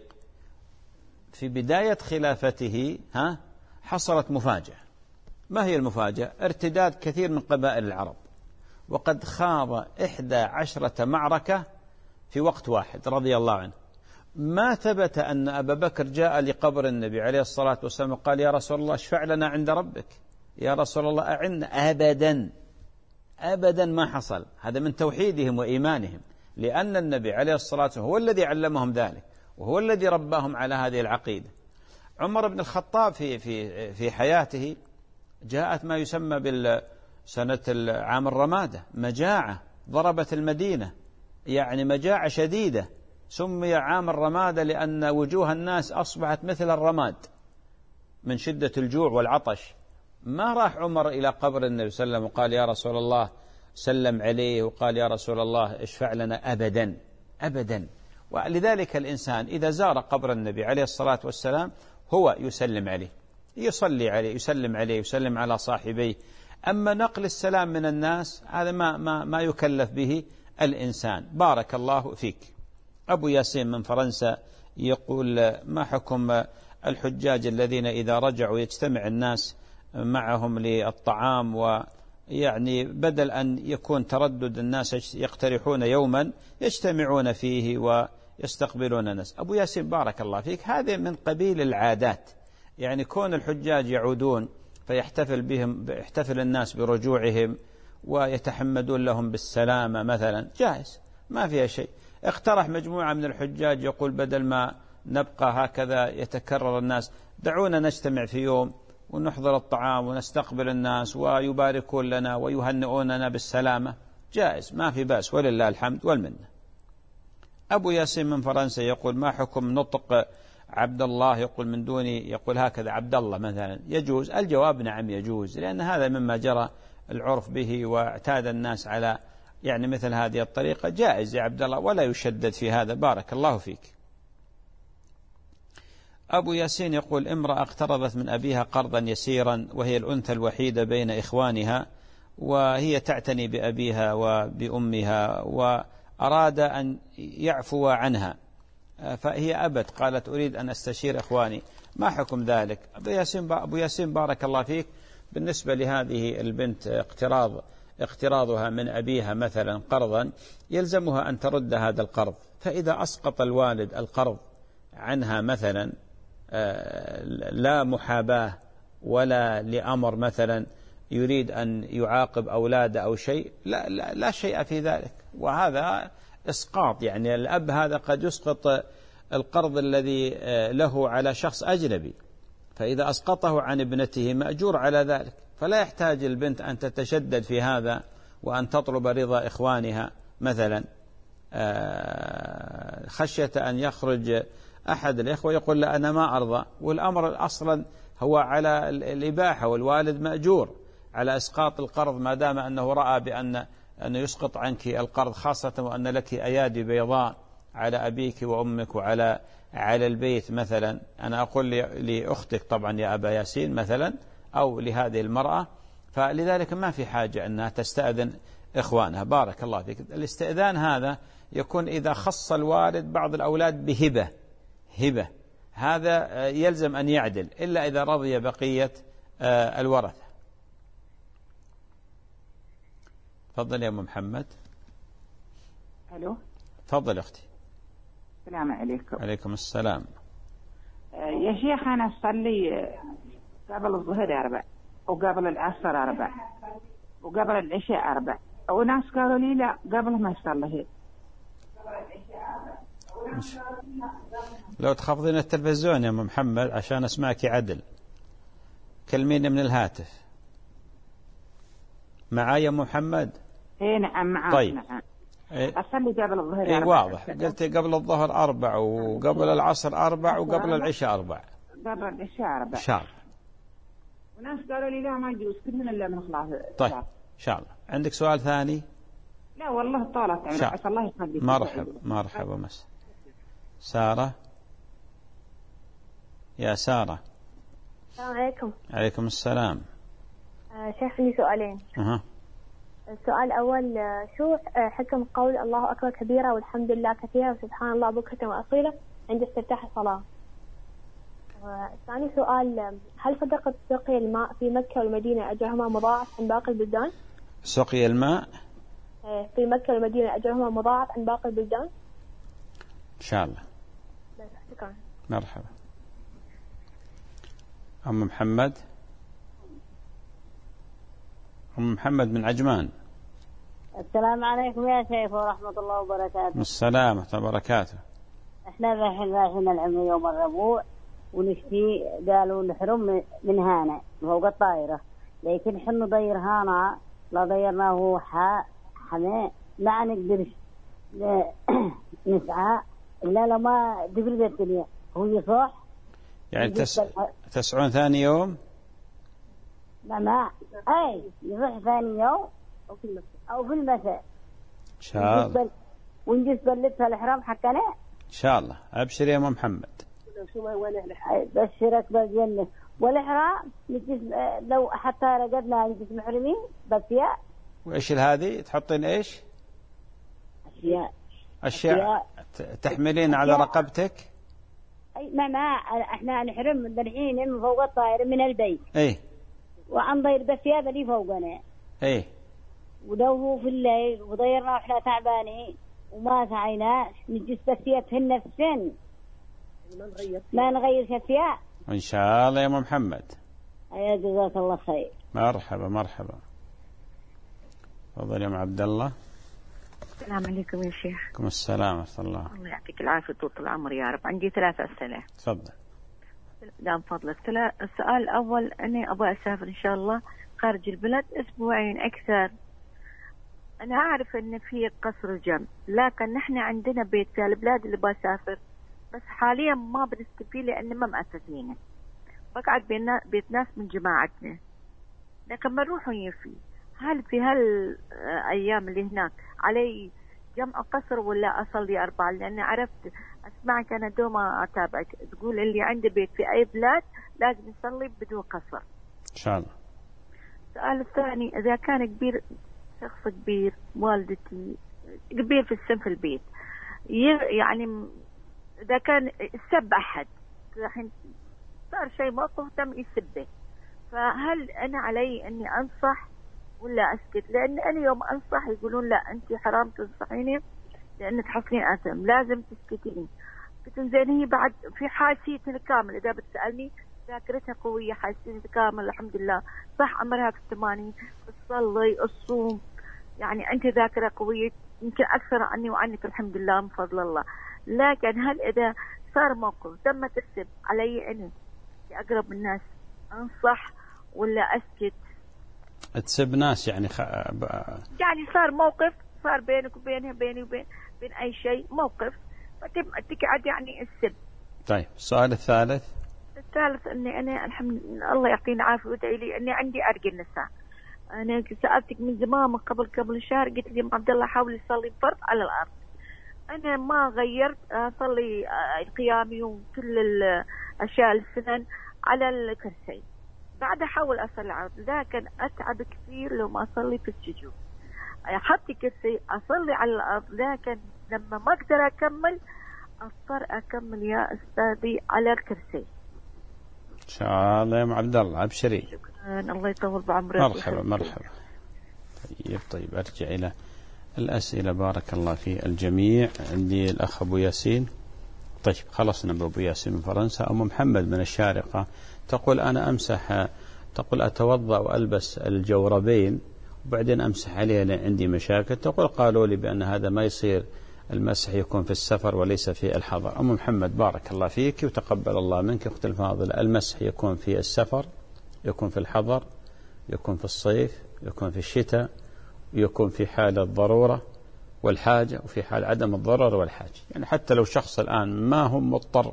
في بداية خلافته حصلت مفاجأة. ما هي المفاجأة؟ ارتداد كثير من قبائل العرب، وقد خاض 11 معركة في وقت واحد رضي الله عنه. ما ثبت أن أبا بكر جاء لقبر النبي عليه الصلاة والسلام وقال يا رسول الله اشفع لنا عند ربك، يا رسول الله أعنا، أبدا أبدا ما حصل. هذا من توحيدهم وإيمانهم، لأن النبي عليه الصلاة والسلام هو الذي علمهم ذلك، وهو الذي رباهم على هذه العقيدة. عمر بن الخطاب في حياته جاءت ما يسمى بالسنة عام الرمادة، مجاعة ضربت المدينة، يعني مجاعة شديدة، سمي عام الرمادة لأن وجوه الناس أصبحت مثل الرماد من شدة الجوع والعطش. ما راح عمر إلى قبر النبي صلى الله عليه وسلم وقال يا رسول الله سلم عليه وقال يا رسول الله اشفع لنا، أبدا أبدا. ولذلك الإنسان إذا زار قبر النبي عليه الصلاة والسلام هو يسلم عليه، يصلي عليه، يسلم عليه، يسلم على صاحبيه. أما نقل السلام من الناس هذا ما يكلف به الإنسان. بارك الله فيك. أبو ياسين من فرنسا يقول ما حكم الحجاج الذين إذا رجعوا يجتمع الناس معهم للطعام، ويعني بدل أن يكون تردد الناس يقترحون يوما يجتمعون فيه ويستقبلون الناس. أبو ياسين بارك الله فيك، هذه من قبيل العادات، يعني كون الحجاج يعودون فيحتفل بهم، يحتفل الناس برجوعهم ويتحمدون لهم بالسلامة مثلا، جائز ما فيها شيء. اقترح مجموعة من الحجاج يقول بدل ما نبقى هكذا يتكرر الناس، دعونا نجتمع في يوم ونحضر الطعام ونستقبل الناس ويباركون لنا ويهنئوننا بالسلامة، جائز ما في بأس ولله الحمد والمنة. أبو ياسين من فرنسا يقول ما حكم نطق عبد الله يقول من دوني، يقول هكذا عبد الله مثلا، يجوز؟ الجواب نعم يجوز، لأن هذا مما جرى العرف به واعتاد الناس على يعني مثل هذه الطريقة، جائز يا عبد الله ولا يشدد في هذا. بارك الله فيك. أبو ياسين يقول امرأة اقترضت من أبيها قرضا يسيرا وهي الأنثى الوحيدة بين إخوانها، وهي تعتني بأبيها وبأمها، وأراد أن يعفو عنها فهي أبت، قالت أريد أن أستشير إخواني، ما حكم ذلك؟ أبو ياسين بارك الله فيك، بالنسبة لهذه البنت اقتراضها من أبيها مثلا قرضا يلزمها أن ترد هذا القرض، فإذا أسقط الوالد القرض عنها مثلا لا محاباة ولا لأمر مثلا يريد أن يعاقب أولاده أو شيء، لا شيء في ذلك، وهذا إسقاط، يعني الأب هذا قد يسقط القرض الذي له على شخص أجنبي، فإذا أسقطه عن ابنته مأجور على ذلك، فلا يحتاج البنت أن تتشدد في هذا وأن تطلب رضا إخوانها مثلا خشية أن يخرج أحد الإخوة يقول لا أنا ما أرضى، والأمر أصلا هو على الإباحة، والوالد مأجور على إسقاط القرض ما دام أنه رأى بأن يسقط عنك القرض، خاصة وأن لك أيادي بيضاء على أبيك وأمك وعلى البيت مثلا. أنا أقول لأختك طبعا يا أبا ياسين مثلا أو لهذه المرأة، فلذلك ما في حاجة أنها تستأذن إخوانها. بارك الله فيك. الاستئذان هذا يكون إذا خص الوالد بعض الأولاد هبة، هذا يلزم أن يعدل، إلا إذا رضي بقية الورثة. تفضل يا أم محمد. ألو. تفضل أختي. السلام عليكم. عليكم السلام. يا شيخ أنا أصلي قبل الظهر 4 وقبل العصر 4 وقبل العشاء 4، وناس قالوا لي لا قبل ما يصلي. لو تخفضين التلفزيون يا أم محمد عشان أسمعك عدل. كلميني من الهاتف. معايا محمد؟ اي نعم معاك. طيب. نعم. إيه؟ أصلي قبل الظهر إيه واضح، قلتي قبل الظهر 4 وقبل العصر 4 وقبل العشاء 4. قبل العشاء 4 إن شاء الله. وناس قالوا لي لا ما يجوز كلنا إلا من خلاص. طيب إن شاء الله. عندك سؤال ثاني؟ لا والله طالت يعني عسى الله يخليك. مرحبا مس سارة. يا سارة. السلام عليكم. عليكم السلام. شيخ عندي سؤالين. السؤال الأول، شو حكم قول الله أكبر كبيرة والحمد لله كثيرة وسبحان الله بكرة وأصيلة عند استفتاح الصلاة؟ ثاني سؤال، هل صدقة سقي الماء في مكة والمدينة أجرهما مضاعف عن باقي البلدان؟ سقي الماء في مكة والمدينة أجرهما مضاعف عن باقي البلدان؟ إن شاء الله. شكرا. مرحبا. أم محمد. أم محمد من عجمان. السلام عليكم يا شيخ ورحمة الله وبركاته. السلام ورحمة الله وبركاته. احنا رايحين العمر يوم الربوع ونشتي، قالوا نحرم من هنا فوق الطائرة، لكن حنا ضير هانا لا ضيرناه حماء ما نقدرش نسعى إلا لما تبرد الدنيا. هو صح يعني تسعون ثاني يوم؟ ما أي نروح ثاني يوم أو في المساء إن شاء الله. ونجلس بلبس الإحرام حقنا إن شاء الله. أبشر يا أم محمد. بشرك بالجنة والإحرام نجلس لو حتى رقدنا نجلس محرمين بأشياء. وإيش هذه تحطين إيش؟ أشياء تحملين على رقبتك. أي ما إحنا نحرم الحين من فوق الطائرة من البيت. إيه. وعن ضير بثياب اللي فوقنا. إيه. ودوه في الليل وضيرنا إحنا تعبانين وما سعيناش نجلس بثيابهن في السن. ما نغير شفياء. إن شاء الله يا أم محمد. يا جزاك الله خير. مرحبا مرحبا. تفضل يا أم عبد الله. السلام عليكم يا شيخ. عليكم السلام ورحمة الله. الله يعطيك العافية طول العمر يا رب. عندي 3 أسئلة. تفضل. دام فضلك. السؤال الأول، أني أبغى أسافر إن شاء الله خارج البلد أسبوعين أكثر. أنا أعرف أن في قصر جنب، لكن نحن عندنا بيت في البلاد اللي بسافر، بس حاليا ما بنستفيد لأن ما مأسسينه. بقعد بيت ناس من جماعتنا، لكن ما نروح ونيجي. هل في هالأيام اللي هناك علي جمع قصر ولا أصلي 4؟ لأن عرفت أسمعك أنا دوما أتابعك تقول اللي عنده بيت في أي بلاد لازم يصلي بدون قصر. إن شاء الله. السؤال الثاني، إذا كان كبير، شخص كبير، والدتي كبير في السن في البيت، يعني إذا كان سب أحد الحين صار شيء موقف تم يسبه، فهل أنا علي أني أنصح ولا أسكت؟ لأن أنا يوم أنصح يقولون لا أنت حرام تنصحيني لأن تحصلين أثم، لازم تسكتين. قلت زين هي بعد في حاسيتها كامل، إذا بتسألني ذاكرتها قوية، حاسيتها كامل الحمد لله، صح عمرها في 80، تصلي الصوم، يعني أنت ذاكرة قوية يمكن أكثر عني وعنك الحمد لله من فضل الله. لكن هل إذا صار موقف تم تسب علي أنا أقرب الناس أنصح ولا أسكت؟ تسب ناس يعني يعني صار موقف، صار بينك وبينها، بيني وبين أي شيء موقف، فتقعد يعني السب. طيب السؤال الثالث. الثالث أني أنا الحمد لله الله يعطيني عافية وادعي لي أني عندي أرق النساء. أنا سألتك من زمان من قبل شهر، قلت لي عبد الله حاول يصلي فرض على الأرض. أنا ما غيرت، أصلي قيامي وكل الأشياء السنن على الكرسي، بعد أحاول أصلي على الأرض، لكن أتعب كثير لو ما أصلي في السجود. أحط كرسي أصلي على الأرض، لكن لما ما أقدر أكمل أضطر أكمل يا أستاذي على الكرسي. إن شاء الله يا أم عبد الله أبشري. شكرا، الله يطول بعمرك. مرحبا مرحبا. طيب أرجع إلى الأسئلة. بارك الله في الجميع. عندي الأخ أبو ياسين. طيب خلصنا بأبو ياسين من فرنسا. أم محمد من الشارقة تقول أنا أمسح، تقول أتوضأ وألبس الجوربين وبعدين أمسح عليه لأن عندي مشاكل. تقول قالوا لي بأن هذا ما يصير، المسح يكون في السفر وليس في الحضر. أم محمد بارك الله فيك وتقبل الله منك أخت الفاضلة، المسح يكون في السفر يكون في الحضر، يكون في الصيف، يكون في الشتاء، يكون في حال الضرورة والحاجة، وفي حال عدم الضرر والحاجة. يعني حتى لو شخص الآن ما هو مضطر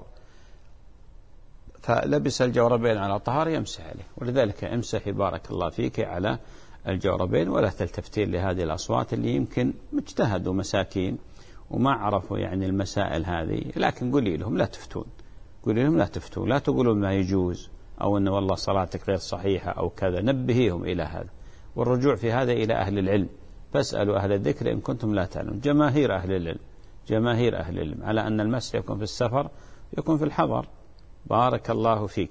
فلبس الجوربين على طهارة يمسح عليه. ولذلك امسحي بارك الله فيك على الجوربين، ولا تلتفتين لهذه الأصوات اللي يمكن مجتهدوا مساكين وما عرفوا يعني المسائل هذه. لكن قولي لهم لا تفتون، قولي لهم لا تفتون، لا تقولون ما يجوز أو أن والله صلاتك غير صحيحة أو كذا. نبهيهم إلى هذا، والرجوع في هذا إلى أهل العلم. فاسألوا أهل الذكر إن كنتم لا تعلمون. جماهير أهل العلم، جماهير أهل العلم على أن المسح يكون في السفر، يكون في الحضر. بارك الله فيك.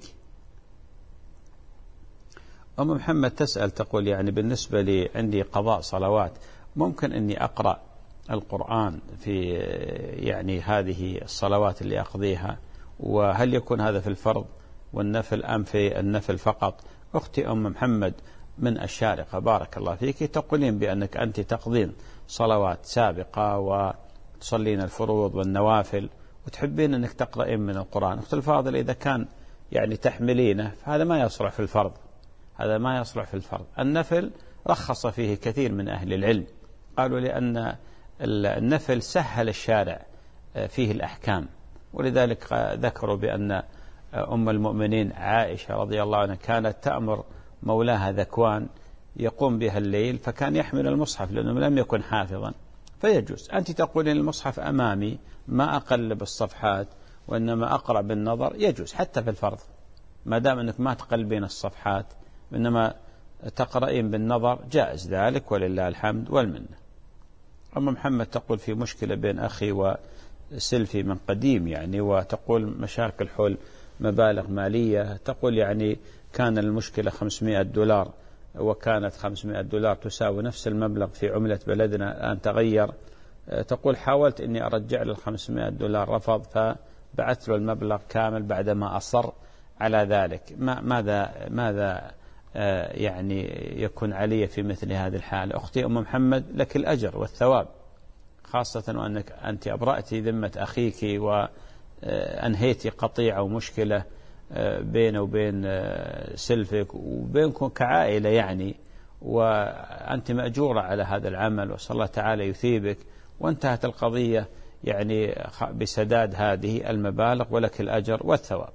أم محمد تسأل تقول يعني بالنسبة لي عندي قضاء صلوات، ممكن أني أقرأ القرآن في يعني هذه الصلوات اللي أقضيها، وهل يكون هذا في الفرض والنفل أم في النفل فقط؟ أختي أم محمد من الشارقة بارك الله فيك تقولين بأنك أنت تقضين صلوات سابقة وتصلين الفروض والنوافل وتحبين أنك تقرأين من القرآن. أخت الفاضل إذا كان يعني تحملينه فهذا ما يصلح في الفرض، هذا ما يصلح في الفرض. النفل رخص فيه كثير من أهل العلم، قالوا لأن النفل سهل الشارع فيه الأحكام، ولذلك ذكروا بأن أم المؤمنين عائشة رضي الله عنها كانت تأمر مولاها ذكوان يقوم بها الليل، فكان يحمل المصحف لأنه لم يكن حافظا، فيجوز. أنت تقولين المصحف أمامي ما أقلب الصفحات وإنما أقرأ بالنظر، يجوز حتى في الفرض ما دام أنك ما تقلبين الصفحات وإنما تقرأين بالنظر، جائز ذلك ولله الحمد والمنة. أم محمد تقول في مشكلة بين أخي وسلفي من قديم يعني، وتقول مشاكل حول مبالغ مالية. تقول يعني كان المشكلة $500 وكانت $500 تساوي نفس المبلغ في عملة بلدنا، الآن تغير. تقول حاولت أني أرجع له $500 رفض، فبعثت له المبلغ كامل بعدما أصر على ذلك. ماذا يعني يكون علي في مثل هذه الحالة؟ أختي أم محمد لك الأجر والثواب، خاصة وأنك أنت أبرأتي ذمة أخيك وأنهيتي قطيعة ومشكلة بينه وبين سلفك وبينكم كعائلة يعني، وأنت مأجورة على هذا العمل وصلى الله تعالى يثيبك، وانتهت القضية يعني بسداد هذه المبالغ، ولك الأجر والثواب.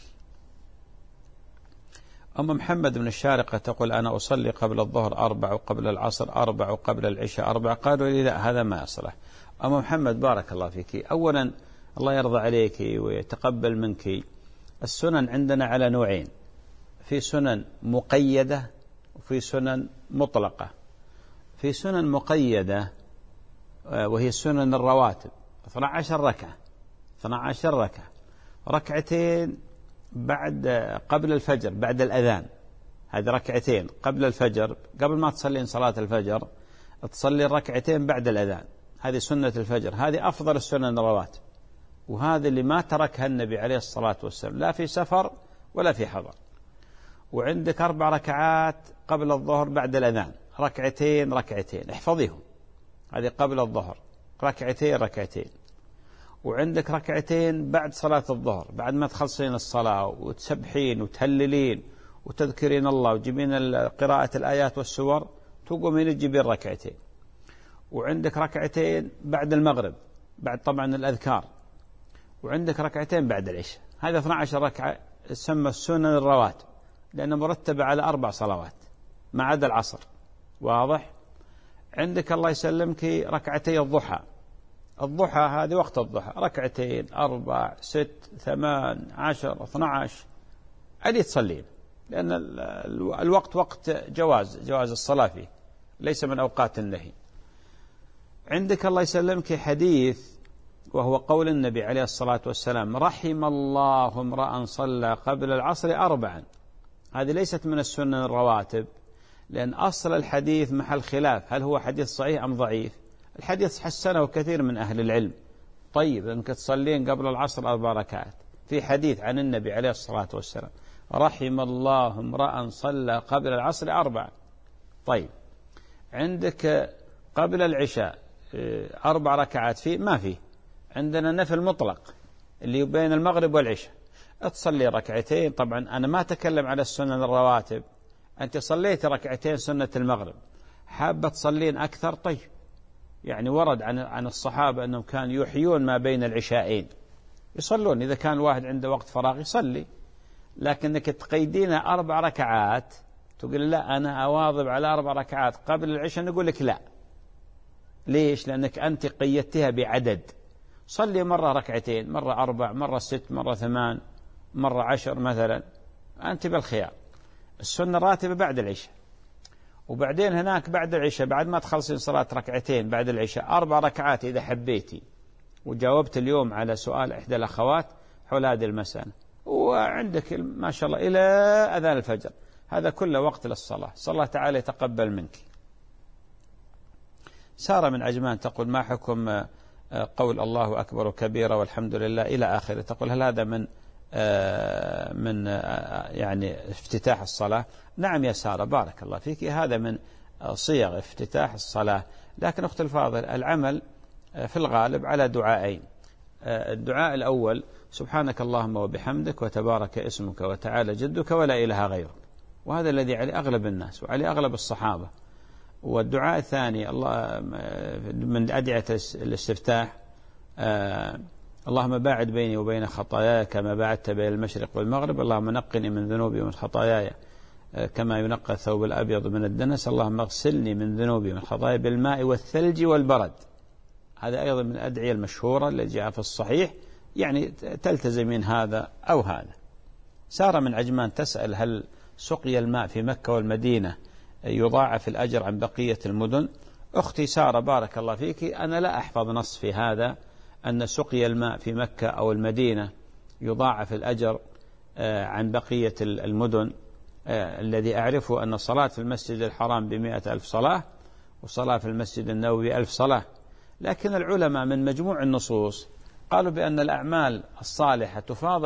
أم محمد من الشارقة تقول أنا أصلي قبل الظهر 4 وقبل العصر 4 وقبل العشاء 4. قالوا لي لا هذا ما يصلح. أم محمد بارك الله فيك، أولا الله يرضى عليك ويتقبل منك. السنن عندنا على نوعين، في سنن مقيدة وفي سنن مطلقة. في سنن مقيدة وهي سنن الرواتب 12 ركعة، 12 ركعة، ركعتين قبل الفجر بعد الأذان، هذه ركعتين قبل الفجر، قبل ما تصلين صلاة الفجر تصلي ركعتين بعد الأذان، هذه سنة الفجر، هذه أفضل السنن الرواتب، وهذا اللي ما تركها النبي عليه الصلاة والسلام لا في سفر ولا في حضر. وعندك 4 ركعات قبل الظهر بعد الأذان، ركعتين ركعتين، احفظيهم، هذه قبل الظهر ركعتين ركعتين. وعندك ركعتين بعد صلاة الظهر، بعد ما تخلصين الصلاة وتسبحين وتهللين وتذكرين الله وتجيبين قراءة الآيات والسور، تقومين تجيبين ركعتين. وعندك ركعتين بعد المغرب بعد طبعا الأذكار، وعندك ركعتين بعد العشاء، هذا 12 ركعة تسمى السنن الرواتب لأنها مرتبة على 4 صلوات ما عدا العصر. واضح؟ عندك الله يسلمك ركعتي الضحى، الضحى هذه وقت الضحى، ركعتين 4 6 8 10 12 عادي تصلين، لأن الوقت وقت جواز الصلاة فيه، ليس من أوقات النهي. عندك الله يسلمك حديث وهو قول النبي عليه الصلاة والسلام رحم الله امرأ صلى قبل العصر 4، هذه ليست من السنن الرواتب، لأن أصل الحديث محل خلاف، هل هو حديث صحيح أم ضعيف؟ الحديث حسنه كثير من أهل العلم. طيب أنك تصلين قبل العصر 4 ركعات، في حديث عن النبي عليه الصلاة والسلام رحم الله امرأ صلى قبل العصر 4. طيب عندك قبل العشاء 4 ركعات، ما فيه، عندنا نفل مطلق اللي بين المغرب والعشاء، تصلي ركعتين. طبعا أنا ما أتكلم على السنن الرواتب، أنت صليت ركعتين سنة المغرب، حابة تصلين أكثر، طيب يعني ورد عن الصحابة أنهم كانوا يحيون ما بين العشاءين، يصلون إذا كان الواحد عنده وقت فراغ يصلي. لكنك تقيدين 4 ركعات، تقول لا أنا أواظب على 4 ركعات قبل العشاء، نقول لك لا. ليش؟ لأنك أنت قيدتها بعدد. صلي مرة ركعتين، مرة 4، مرة 6، مرة 8، مرة 10 مثلا، أنت بالخيار. السنة الراتبة بعد العشاء، وبعدين هناك بعد العشاء بعد ما تخلصين صلاة ركعتين بعد العشاء 4 ركعات إذا حبيتي. وجاوبت اليوم على سؤال إحدى الأخوات حول هذه المسألة، وعندك ما شاء الله إلى أذان الفجر، هذا كله وقت للصلاة، صلى الله تعالى يتقبل منك. سارة من عجمان تقول ما حكم قول الله أكبر كبيرة والحمد لله إلى آخره؟ تقول هل هذا من يعني افتتاح الصلاة؟ نعم يا سارة بارك الله فيك، هذا من صيغ افتتاح الصلاة. لكن أخت الفاضل العمل في الغالب على دعائين. الدعاء الأول سبحانك اللهم وبحمدك وتبارك اسمك وتعالى جدك ولا إله غيرك، وهذا الذي عليه أغلب الناس وعليه أغلب الصحابة. والدعاء الثاني الله من أدعية الاستفتاح اللهم باعد بيني وبين خطاياي كما باعدت بين المشرق والمغرب، اللهم نقني من ذنوبي ومن خطاياي كما ينقى الثوب الأبيض من الدنس، اللهم اغسلني من ذنوبي ومن خطاياي بالماء والثلج والبرد. هذا أيضا من الأدعية المشهورة التي جاء في الصحيح، يعني تلتزمين هذا أو هذا. سارة من عجمان تسأل هل سقي الماء في مكة والمدينة يضاعف الأجر عن بقية المدن؟ أختي سارة بارك الله فيك، أنا لا أحفظ نص في هذا أن سقي الماء في مكة أو المدينة يضاعف الأجر عن بقية المدن. الذي أعرفه أن صلاة في المسجد الحرام ب100,000 صلاة، وصلاة في المسجد النبوي 1000 صلاة. لكن العلماء من مجموع النصوص قالوا بأن الأعمال الصالحة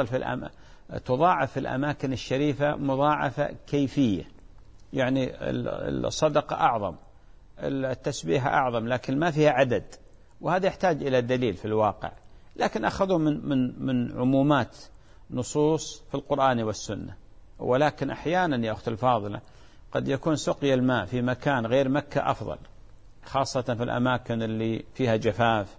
تضاعف في الأماكن الشريفة مضاعفة كيفية، يعني الصدقة أعظم، التسبيح أعظم، لكن ما فيها عدد، وهذا يحتاج إلى دليل في الواقع. لكن أخذوا من عمومات نصوص في القرآن والسنة. ولكن أحيانا يا أخت الفاضلة قد يكون سقي الماء في مكان غير مكة أفضل، خاصة في الأماكن اللي فيها جفاف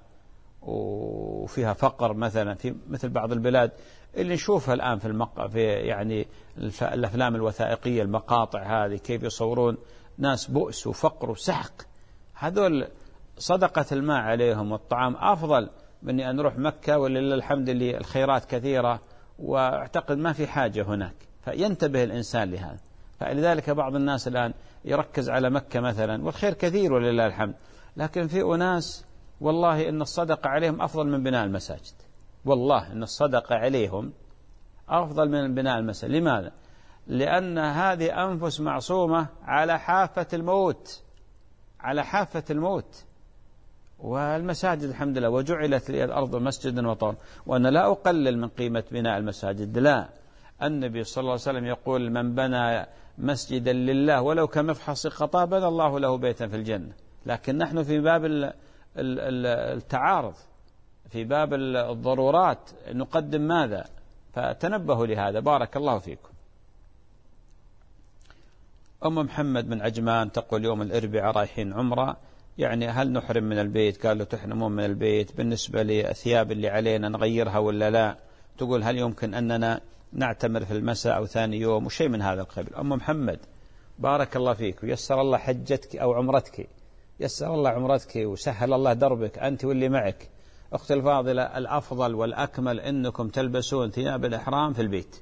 وفيها فقر، مثلا في مثل بعض البلاد اللي نشوفها الآن في يعني الأفلام الوثائقية، المقاطع هذه كيف يصورون ناس بؤس وفقر وسحق. هذول صدقة الماء عليهم والطعام أفضل من أن نروح مكة، ولله الحمد لله الخيرات كثيرة، وأعتقد ما في حاجة هناك. فينتبه الإنسان لهذا. فلذلك بعض الناس الآن يركز على مكة مثلا، والخير كثير ولله الحمد، لكن في أناس والله إن الصدقة عليهم أفضل من بناء المساجد، والله إن الصدقة عليهم أفضل من بناء المساجد. لماذا؟ لأن هذه أنفس معصومة على حافة الموت، على حافة الموت. والمساجد الحمد لله وجعلت لي الأرض مسجدا وطهورا. وأنا لا أقلل من قيمة بناء المساجد، لا، النبي صلى الله عليه وسلم يقول من بنى مسجدا لله ولو كمفحص خطا بنى الله له بيتا في الجنة. لكن نحن في باب التعارض، في باب الضرورات نقدم ماذا؟ فتنبهوا لهذا بارك الله فيكم. أم محمد من عجمان تقول يوم الأربعاء رايحين عمرة، يعني هل نحرم من البيت؟ قالوا تحرمون من البيت. بالنسبة للثياب اللي علينا نغيرها ولا لا؟ تقول هل يمكن أننا نعتمر في المساء أو ثاني يوم وشيء من هذا القبيل. أم محمد بارك الله فيك، ويسر الله حجتك أو عمرتك، يسر الله عمرتك وسهل الله دربك أنت واللي معك. أخت الفاضلة الأفضل والأكمل أنكم تلبسون ثياب الإحرام في البيت،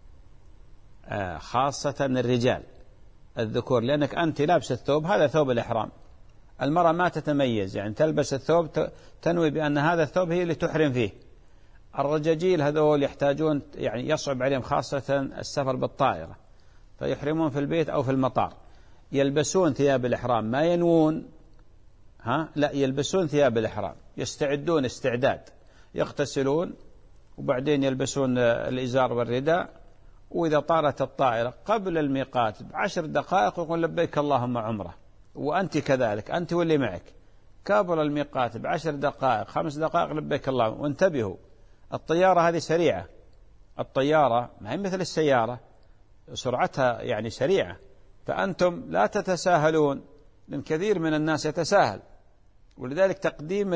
خاصة الرجال الذكور، لأنك أنت لابس الثوب هذا ثوب الإحرام. المرأة ما تتميز، يعني تلبس الثوب تنوي بأن هذا الثوب هي اللي تحرم فيه. الرجاجيل هذول يحتاجون، يعني يصعب عليهم خاصة السفر بالطائرة، فيحرمون في البيت أو في المطار، يلبسون ثياب الإحرام، ما ينوون لا، يلبسون ثياب الإحرام، يستعدون استعداد، يغتسلون وبعدين يلبسون الإزار والرداء. وإذا طارت الطائرة قبل الميقات ب10 دقائق يقول لبيك اللهم عمره، وأنت كذلك أنت واللي معك قبل الميقات ب10 دقائق 5 دقائق لبيك اللهم. وانتبهوا الطيارة هذه سريعة، الطيارة ما هي مثل السيارة سرعتها يعني سريعة، فأنتم لا تتساهلون، لأن كثير من الناس يتساهل، ولذلك تقديم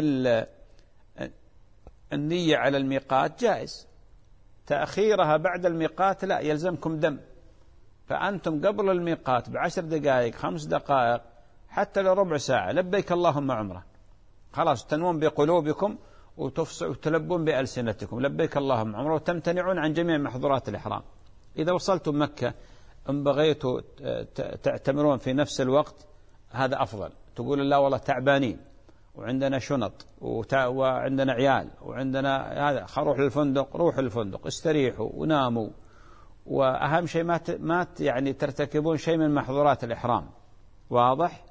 النية على الميقات جائز، تأخيرها بعد الميقات لا، يلزمكم دم. فأنتم قبل الميقات ب10 دقائق 5 دقائق حتى لربع ساعة لبيك اللهم عمرة، خلاص تنوون بقلوبكم وتلبون بألسنتكم لبيك اللهم عمرة، وتمتنعون عن جميع محظورات الإحرام. إذا وصلتم مكة إن بغيتوا تعتمرون في نفس الوقت هذا أفضل، تقول لا والله تعبانين وعندنا شنط وعندنا عيال وعندنا هذا، روح للفندق، روح للفندق استريحوا وناموا، وأهم شيء ما يعني ترتكبون شيء من محظورات الإحرام. واضح؟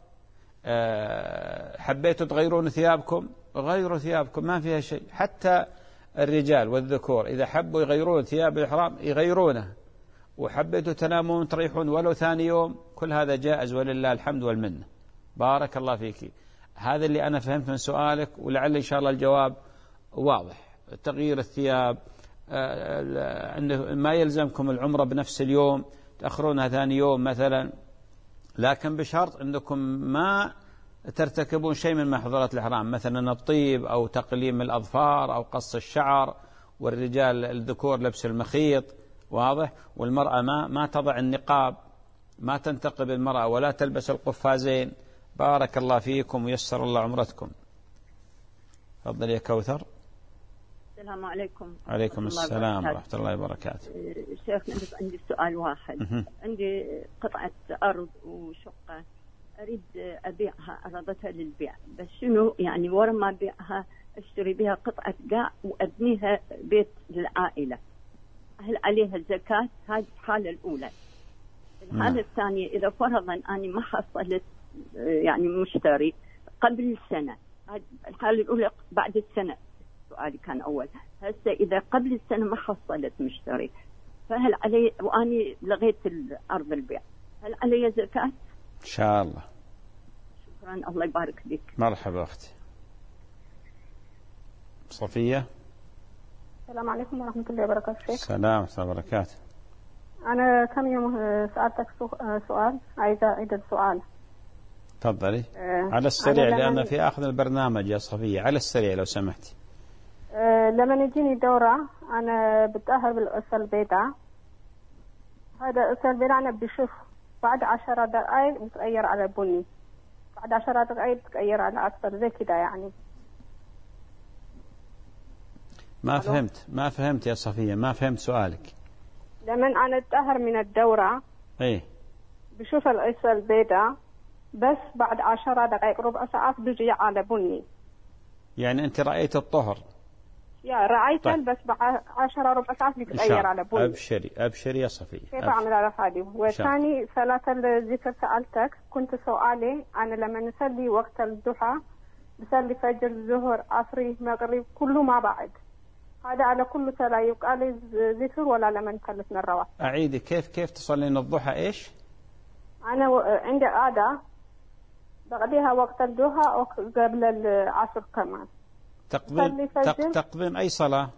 حبيتوا تغيرون ثيابكم غيروا ثيابكم ما فيها شيء، حتى الرجال والذكور إذا حبوا يغيرون ثياب الإحرام يغيرونه، وحبيتوا تنامون تريحون ولو ثاني يوم، كل هذا جائز ولله الحمد والمنة. بارك الله فيك. هذا اللي أنا فهمت من سؤالك، ولعل إن شاء الله الجواب واضح. تغيير الثياب أنه ما يلزمكم العمرة بنفس اليوم، تأخرونها ثاني يوم مثلا، لكن بشرط أنكم ما ترتكبون شيء من محظورات الإحرام، مثلا الطيب أو تقليم الأظفار أو قص الشعر، والرجال الذكور لبس المخيط. واضح؟ والمرأة ما تضع النقاب، ما تنتقب المرأة ولا تلبس القفازين. بارك الله فيكم ويسر الله عمرتكم. تفضل يا كوثر. السلام عليكم. عليكم السلام ورحمة الله وبركاته. شيخ عندي سؤال واحد. عندي قطعة أرض وشقة أريد أبيعها، أرادتها للبيع، بس شنو يعني ورا ما أبيعها أشتري بها قطعة قاع وأبنيها بيت للعائلة، هل عليها الزكاة؟ هذه الحالة الأولى. الحالة الثانية إذا فرضا أني ما حصلت يعني مشتري قبل السنة، هذه الحالة الأولى. بعد السنة سؤالي كان أول، هسه إذا قبل السنة ما حصلت مشتري فهل علي، وأني لغيت الأرض البيع، هل علي زكاة؟ إن شاء الله. شكرا، الله يبارك فيك. مرحبا أختي صفية. السلام عليكم ورحمة الله وبركاته. السلام ورحمة الله وبركاته. أنا كم يوم سألتك سؤال، عايزة أعيد السؤال. تفضلي. على السريع لأن في آخر البرنامج يا صفية، على السريع لو سمحتي. لما يجيني دورة أنا بتأهل بالأسة البيضاء، هذا الأسة البيضاء أنا بشوف بعد 10 دقائق بتغير على بني، بعد 10 دقائق بتغير على أصفر زي كده يعني. ما فهمت يا صفية، ما فهمت سؤالك. لما أنا أتأهل من الدورة إيه بشوف الأسة البيضاء، بس بعد 10 دقائق ربع ساعة بيجي على بني. يعني أنت رأيت الطهر؟ يا رأيت طيب. بس بعد 10 ربع ساعة بيتغير على بني. أبشري يا صفية. كيف أعمل على هذه؟ وثاني صلاة الذكر سألتك، كنت سؤالي أنا لما نصلي وقت الضحى بصلي فجر ظهر عصري مغرب كله ما بعد، هذا على كل صلاة يقال ذكر ولا لما نخلص مرة واحدة؟ أعيدي كيف تصلين الضحى إيش؟ أنا عندي عادة بقضيها وقت الضحى أو قبل العصر كمان. تقضين أي صلاة؟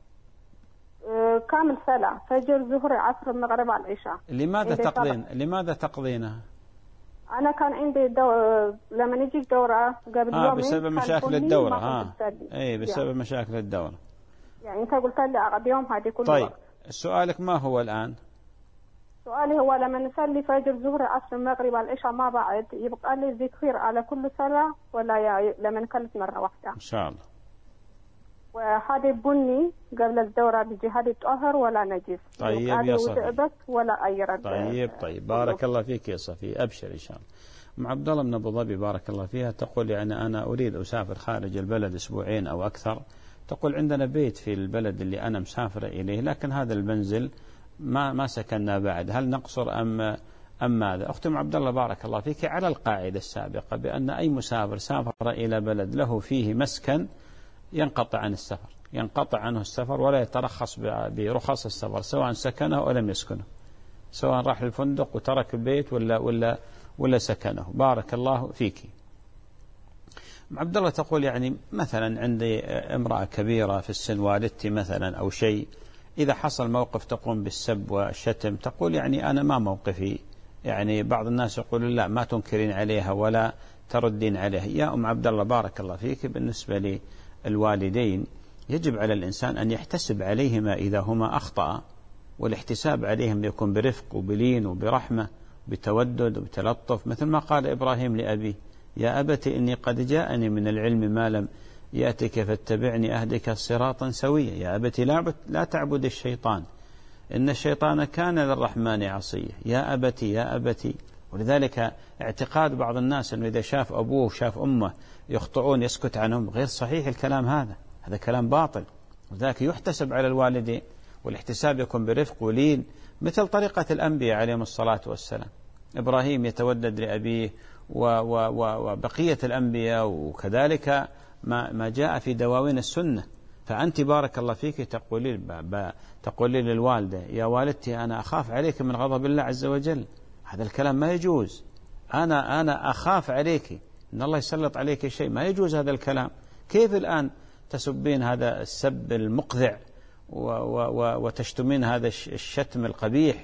كامل صلاة، فجر ظهر عصر المغرب على العشاء. لماذا تقضينها؟ أنا كان عندي لما نجي دورة قبل يومين بسبب مشاكل الدورة. أي بسبب مشاكل الدورة. يعني أنت قلت لي أقضي يوم هذه كل طيب وقت. سؤالك ما هو الآن؟ سؤالي هو لما نصلي فجر ظهر عصر المغرب على العشاء ما بعد يبقى لي ذكر على كل صلاة ولا لما نخلص مرة واحدة؟ إن شاء الله. وهذا بني قبل الدورة بيجي هذا طهر ولا نجس؟ طيب يا صفي. بس ولا أي رد. طيب بارك الله فيك يا صفي، أبشر إن شاء الله. أم عبد الله من أبو ظبي بارك الله فيها تقول يعني أنا أريد أسافر خارج البلد أسبوعين أو أكثر، تقول عندنا بيت في البلد اللي أنا مسافر إليه، لكن هذا المنزل ما سكننا بعد، هل نقصر أم ماذا؟ أختي أم عبد الله بارك الله فيك، على القاعدة السابقة بأن أي مسافر سافر إلى بلد له فيه مسكن ينقطع عنه السفر ولا يترخص برخص السفر، سواء سكنه أو لم يسكنه، سواء راح الفندق وترك البيت ولا سكنه. بارك الله فيك. عبد الله تقول يعني مثلا عندي امرأة كبيرة في السن، والدتي مثلا أو شيء، إذا حصل موقف تقوم بالسب والشتم تقول يعني أنا ما موقفي. يعني بعض الناس يقول لا ما تنكرين عليها ولا تردين عليها. يا أم عبد الله بارك الله فيك، بالنسبة للوالدين يجب على الإنسان أن يحتسب عليهما إذا هما أخطأ، والاحتساب عليهم يكون برفق وبلين وبرحمة بتودد وبتلطف، مثل ما قال إبراهيم لأبيه يا أبت إني قد جاءني من العلم ما لم يأتك فاتبعني أهدك صراطا سويا. يا أبت لا تعبد الشيطان إن الشيطان كان للرحمن عصيا. يا أبت يا أبت. ولذلك اعتقاد بعض الناس أنه إذا شاف أبوه وشاف أمه يخطئون يسكت عنهم غير صحيح. الكلام هذا كلام باطل. وذلك يحتسب على الوالدين، والاحتساب يكون برفق ولين مثل طريقة الأنبياء عليهم الصلاة والسلام. إبراهيم يتودد لأبيه وبقية الأنبياء، وكذلك ما جاء في دواوين السنة. فأنت بارك الله فيك تقولين للوالدة يا والدتي أنا أخاف عليك من غضب الله عز وجل. هذا الكلام ما يجوز. أنا أخاف عليك إن الله يسلط عليك شيء، ما يجوز هذا الكلام. كيف الآن تسبين هذا السب المقذع وتشتمين هذا الشتم القبيح؟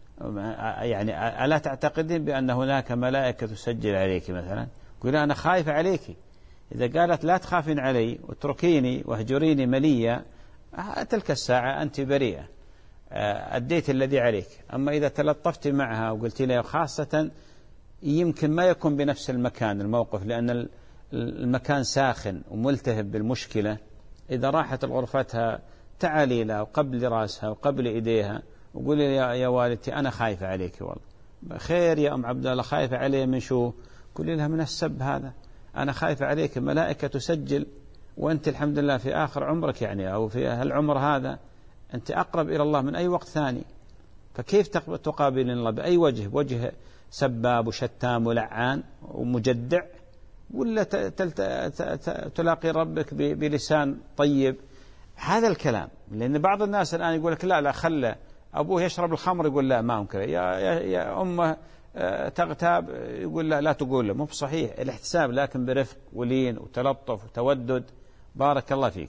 يعني ألا تعتقدين بأن هناك ملائكة تسجل عليك مثلا؟ قل أنا خايف عليك. إذا قالت لا تخافين علي واتركيني واهجريني مليا، تلك الساعة أنت بريئة، أديت الذي عليك. أما إذا تلطفت معها وقلت لها، خاصة يمكن ما يكون بنفس المكان الموقف، لأن المكان ساخن وملتهب بالمشكلة، إذا راحت لغرفتها تعالي لها وقبل رأسها وقبل إيديها وقولي يا والدتي أنا خايفة عليك والله. خير يا أم عبد الله، خايفة علي من شو؟ قولي لها من السب هذا. أنا خايفة عليك، الملائكة تسجل وأنت الحمد لله في آخر عمرك، يعني أو في هالعمر هذا أنت أقرب إلى الله من أي وقت ثاني. فكيف تقابلين الله بأي وجه سباب وشتام ولعان ومجدع، ولا تلاقي ربك بلسان طيب؟ هذا الكلام. لأن بعض الناس الآن يقول لك لا خلى أبوه يشرب الخمر، يقول لا ما أنكر. يا أمه تغتاب، يقول لا تقول له. مو بصحيح الاحتساب، لكن برفق ولين وتلطف وتودد. بارك الله فيك.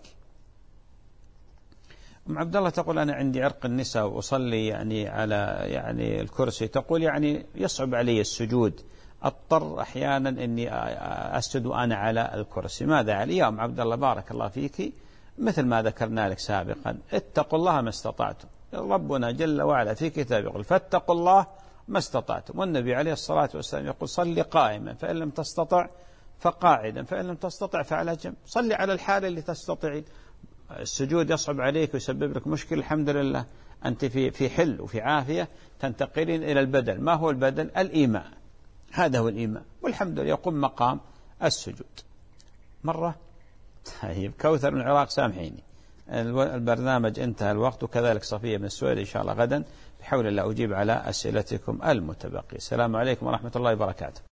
أم عبد الله تقول أنا عندي عرق النساء وأصلي على الكرسي. تقول يعني يصعب علي السجود، أضطر أحيانا إني أسجد وأنا على الكرسي، ماذا علي؟ يا أم عبد الله بارك الله فيك، مثل ما ذكرنا لك سابقا، اتقوا الله ما استطعتم. ربنا جل وعلا في كتابه يقول فاتقوا الله ما استطعتم، والنبي عليه الصلاة والسلام يقول صلي قائما فإن لم تستطع فقاعدا فإن لم تستطع فعلى جنب. صلي على الحال اللي تستطيعين. السجود يصعب عليك ويسبب لك مشكلة، الحمد لله أنت في حل وفي عافية، تنتقلين إلى البدل. ما هو البدل؟ الإيمان. هذا هو الإيمان، والحمد لله يقوم مقام السجود. مرة طيب. كوثر من العراق سامحيني، البرنامج انتهى الوقت، وكذلك صفية من السويد. إن شاء الله غدا بحول الله أجيب على أسئلتكم المتبقية. السلام عليكم ورحمة الله وبركاته.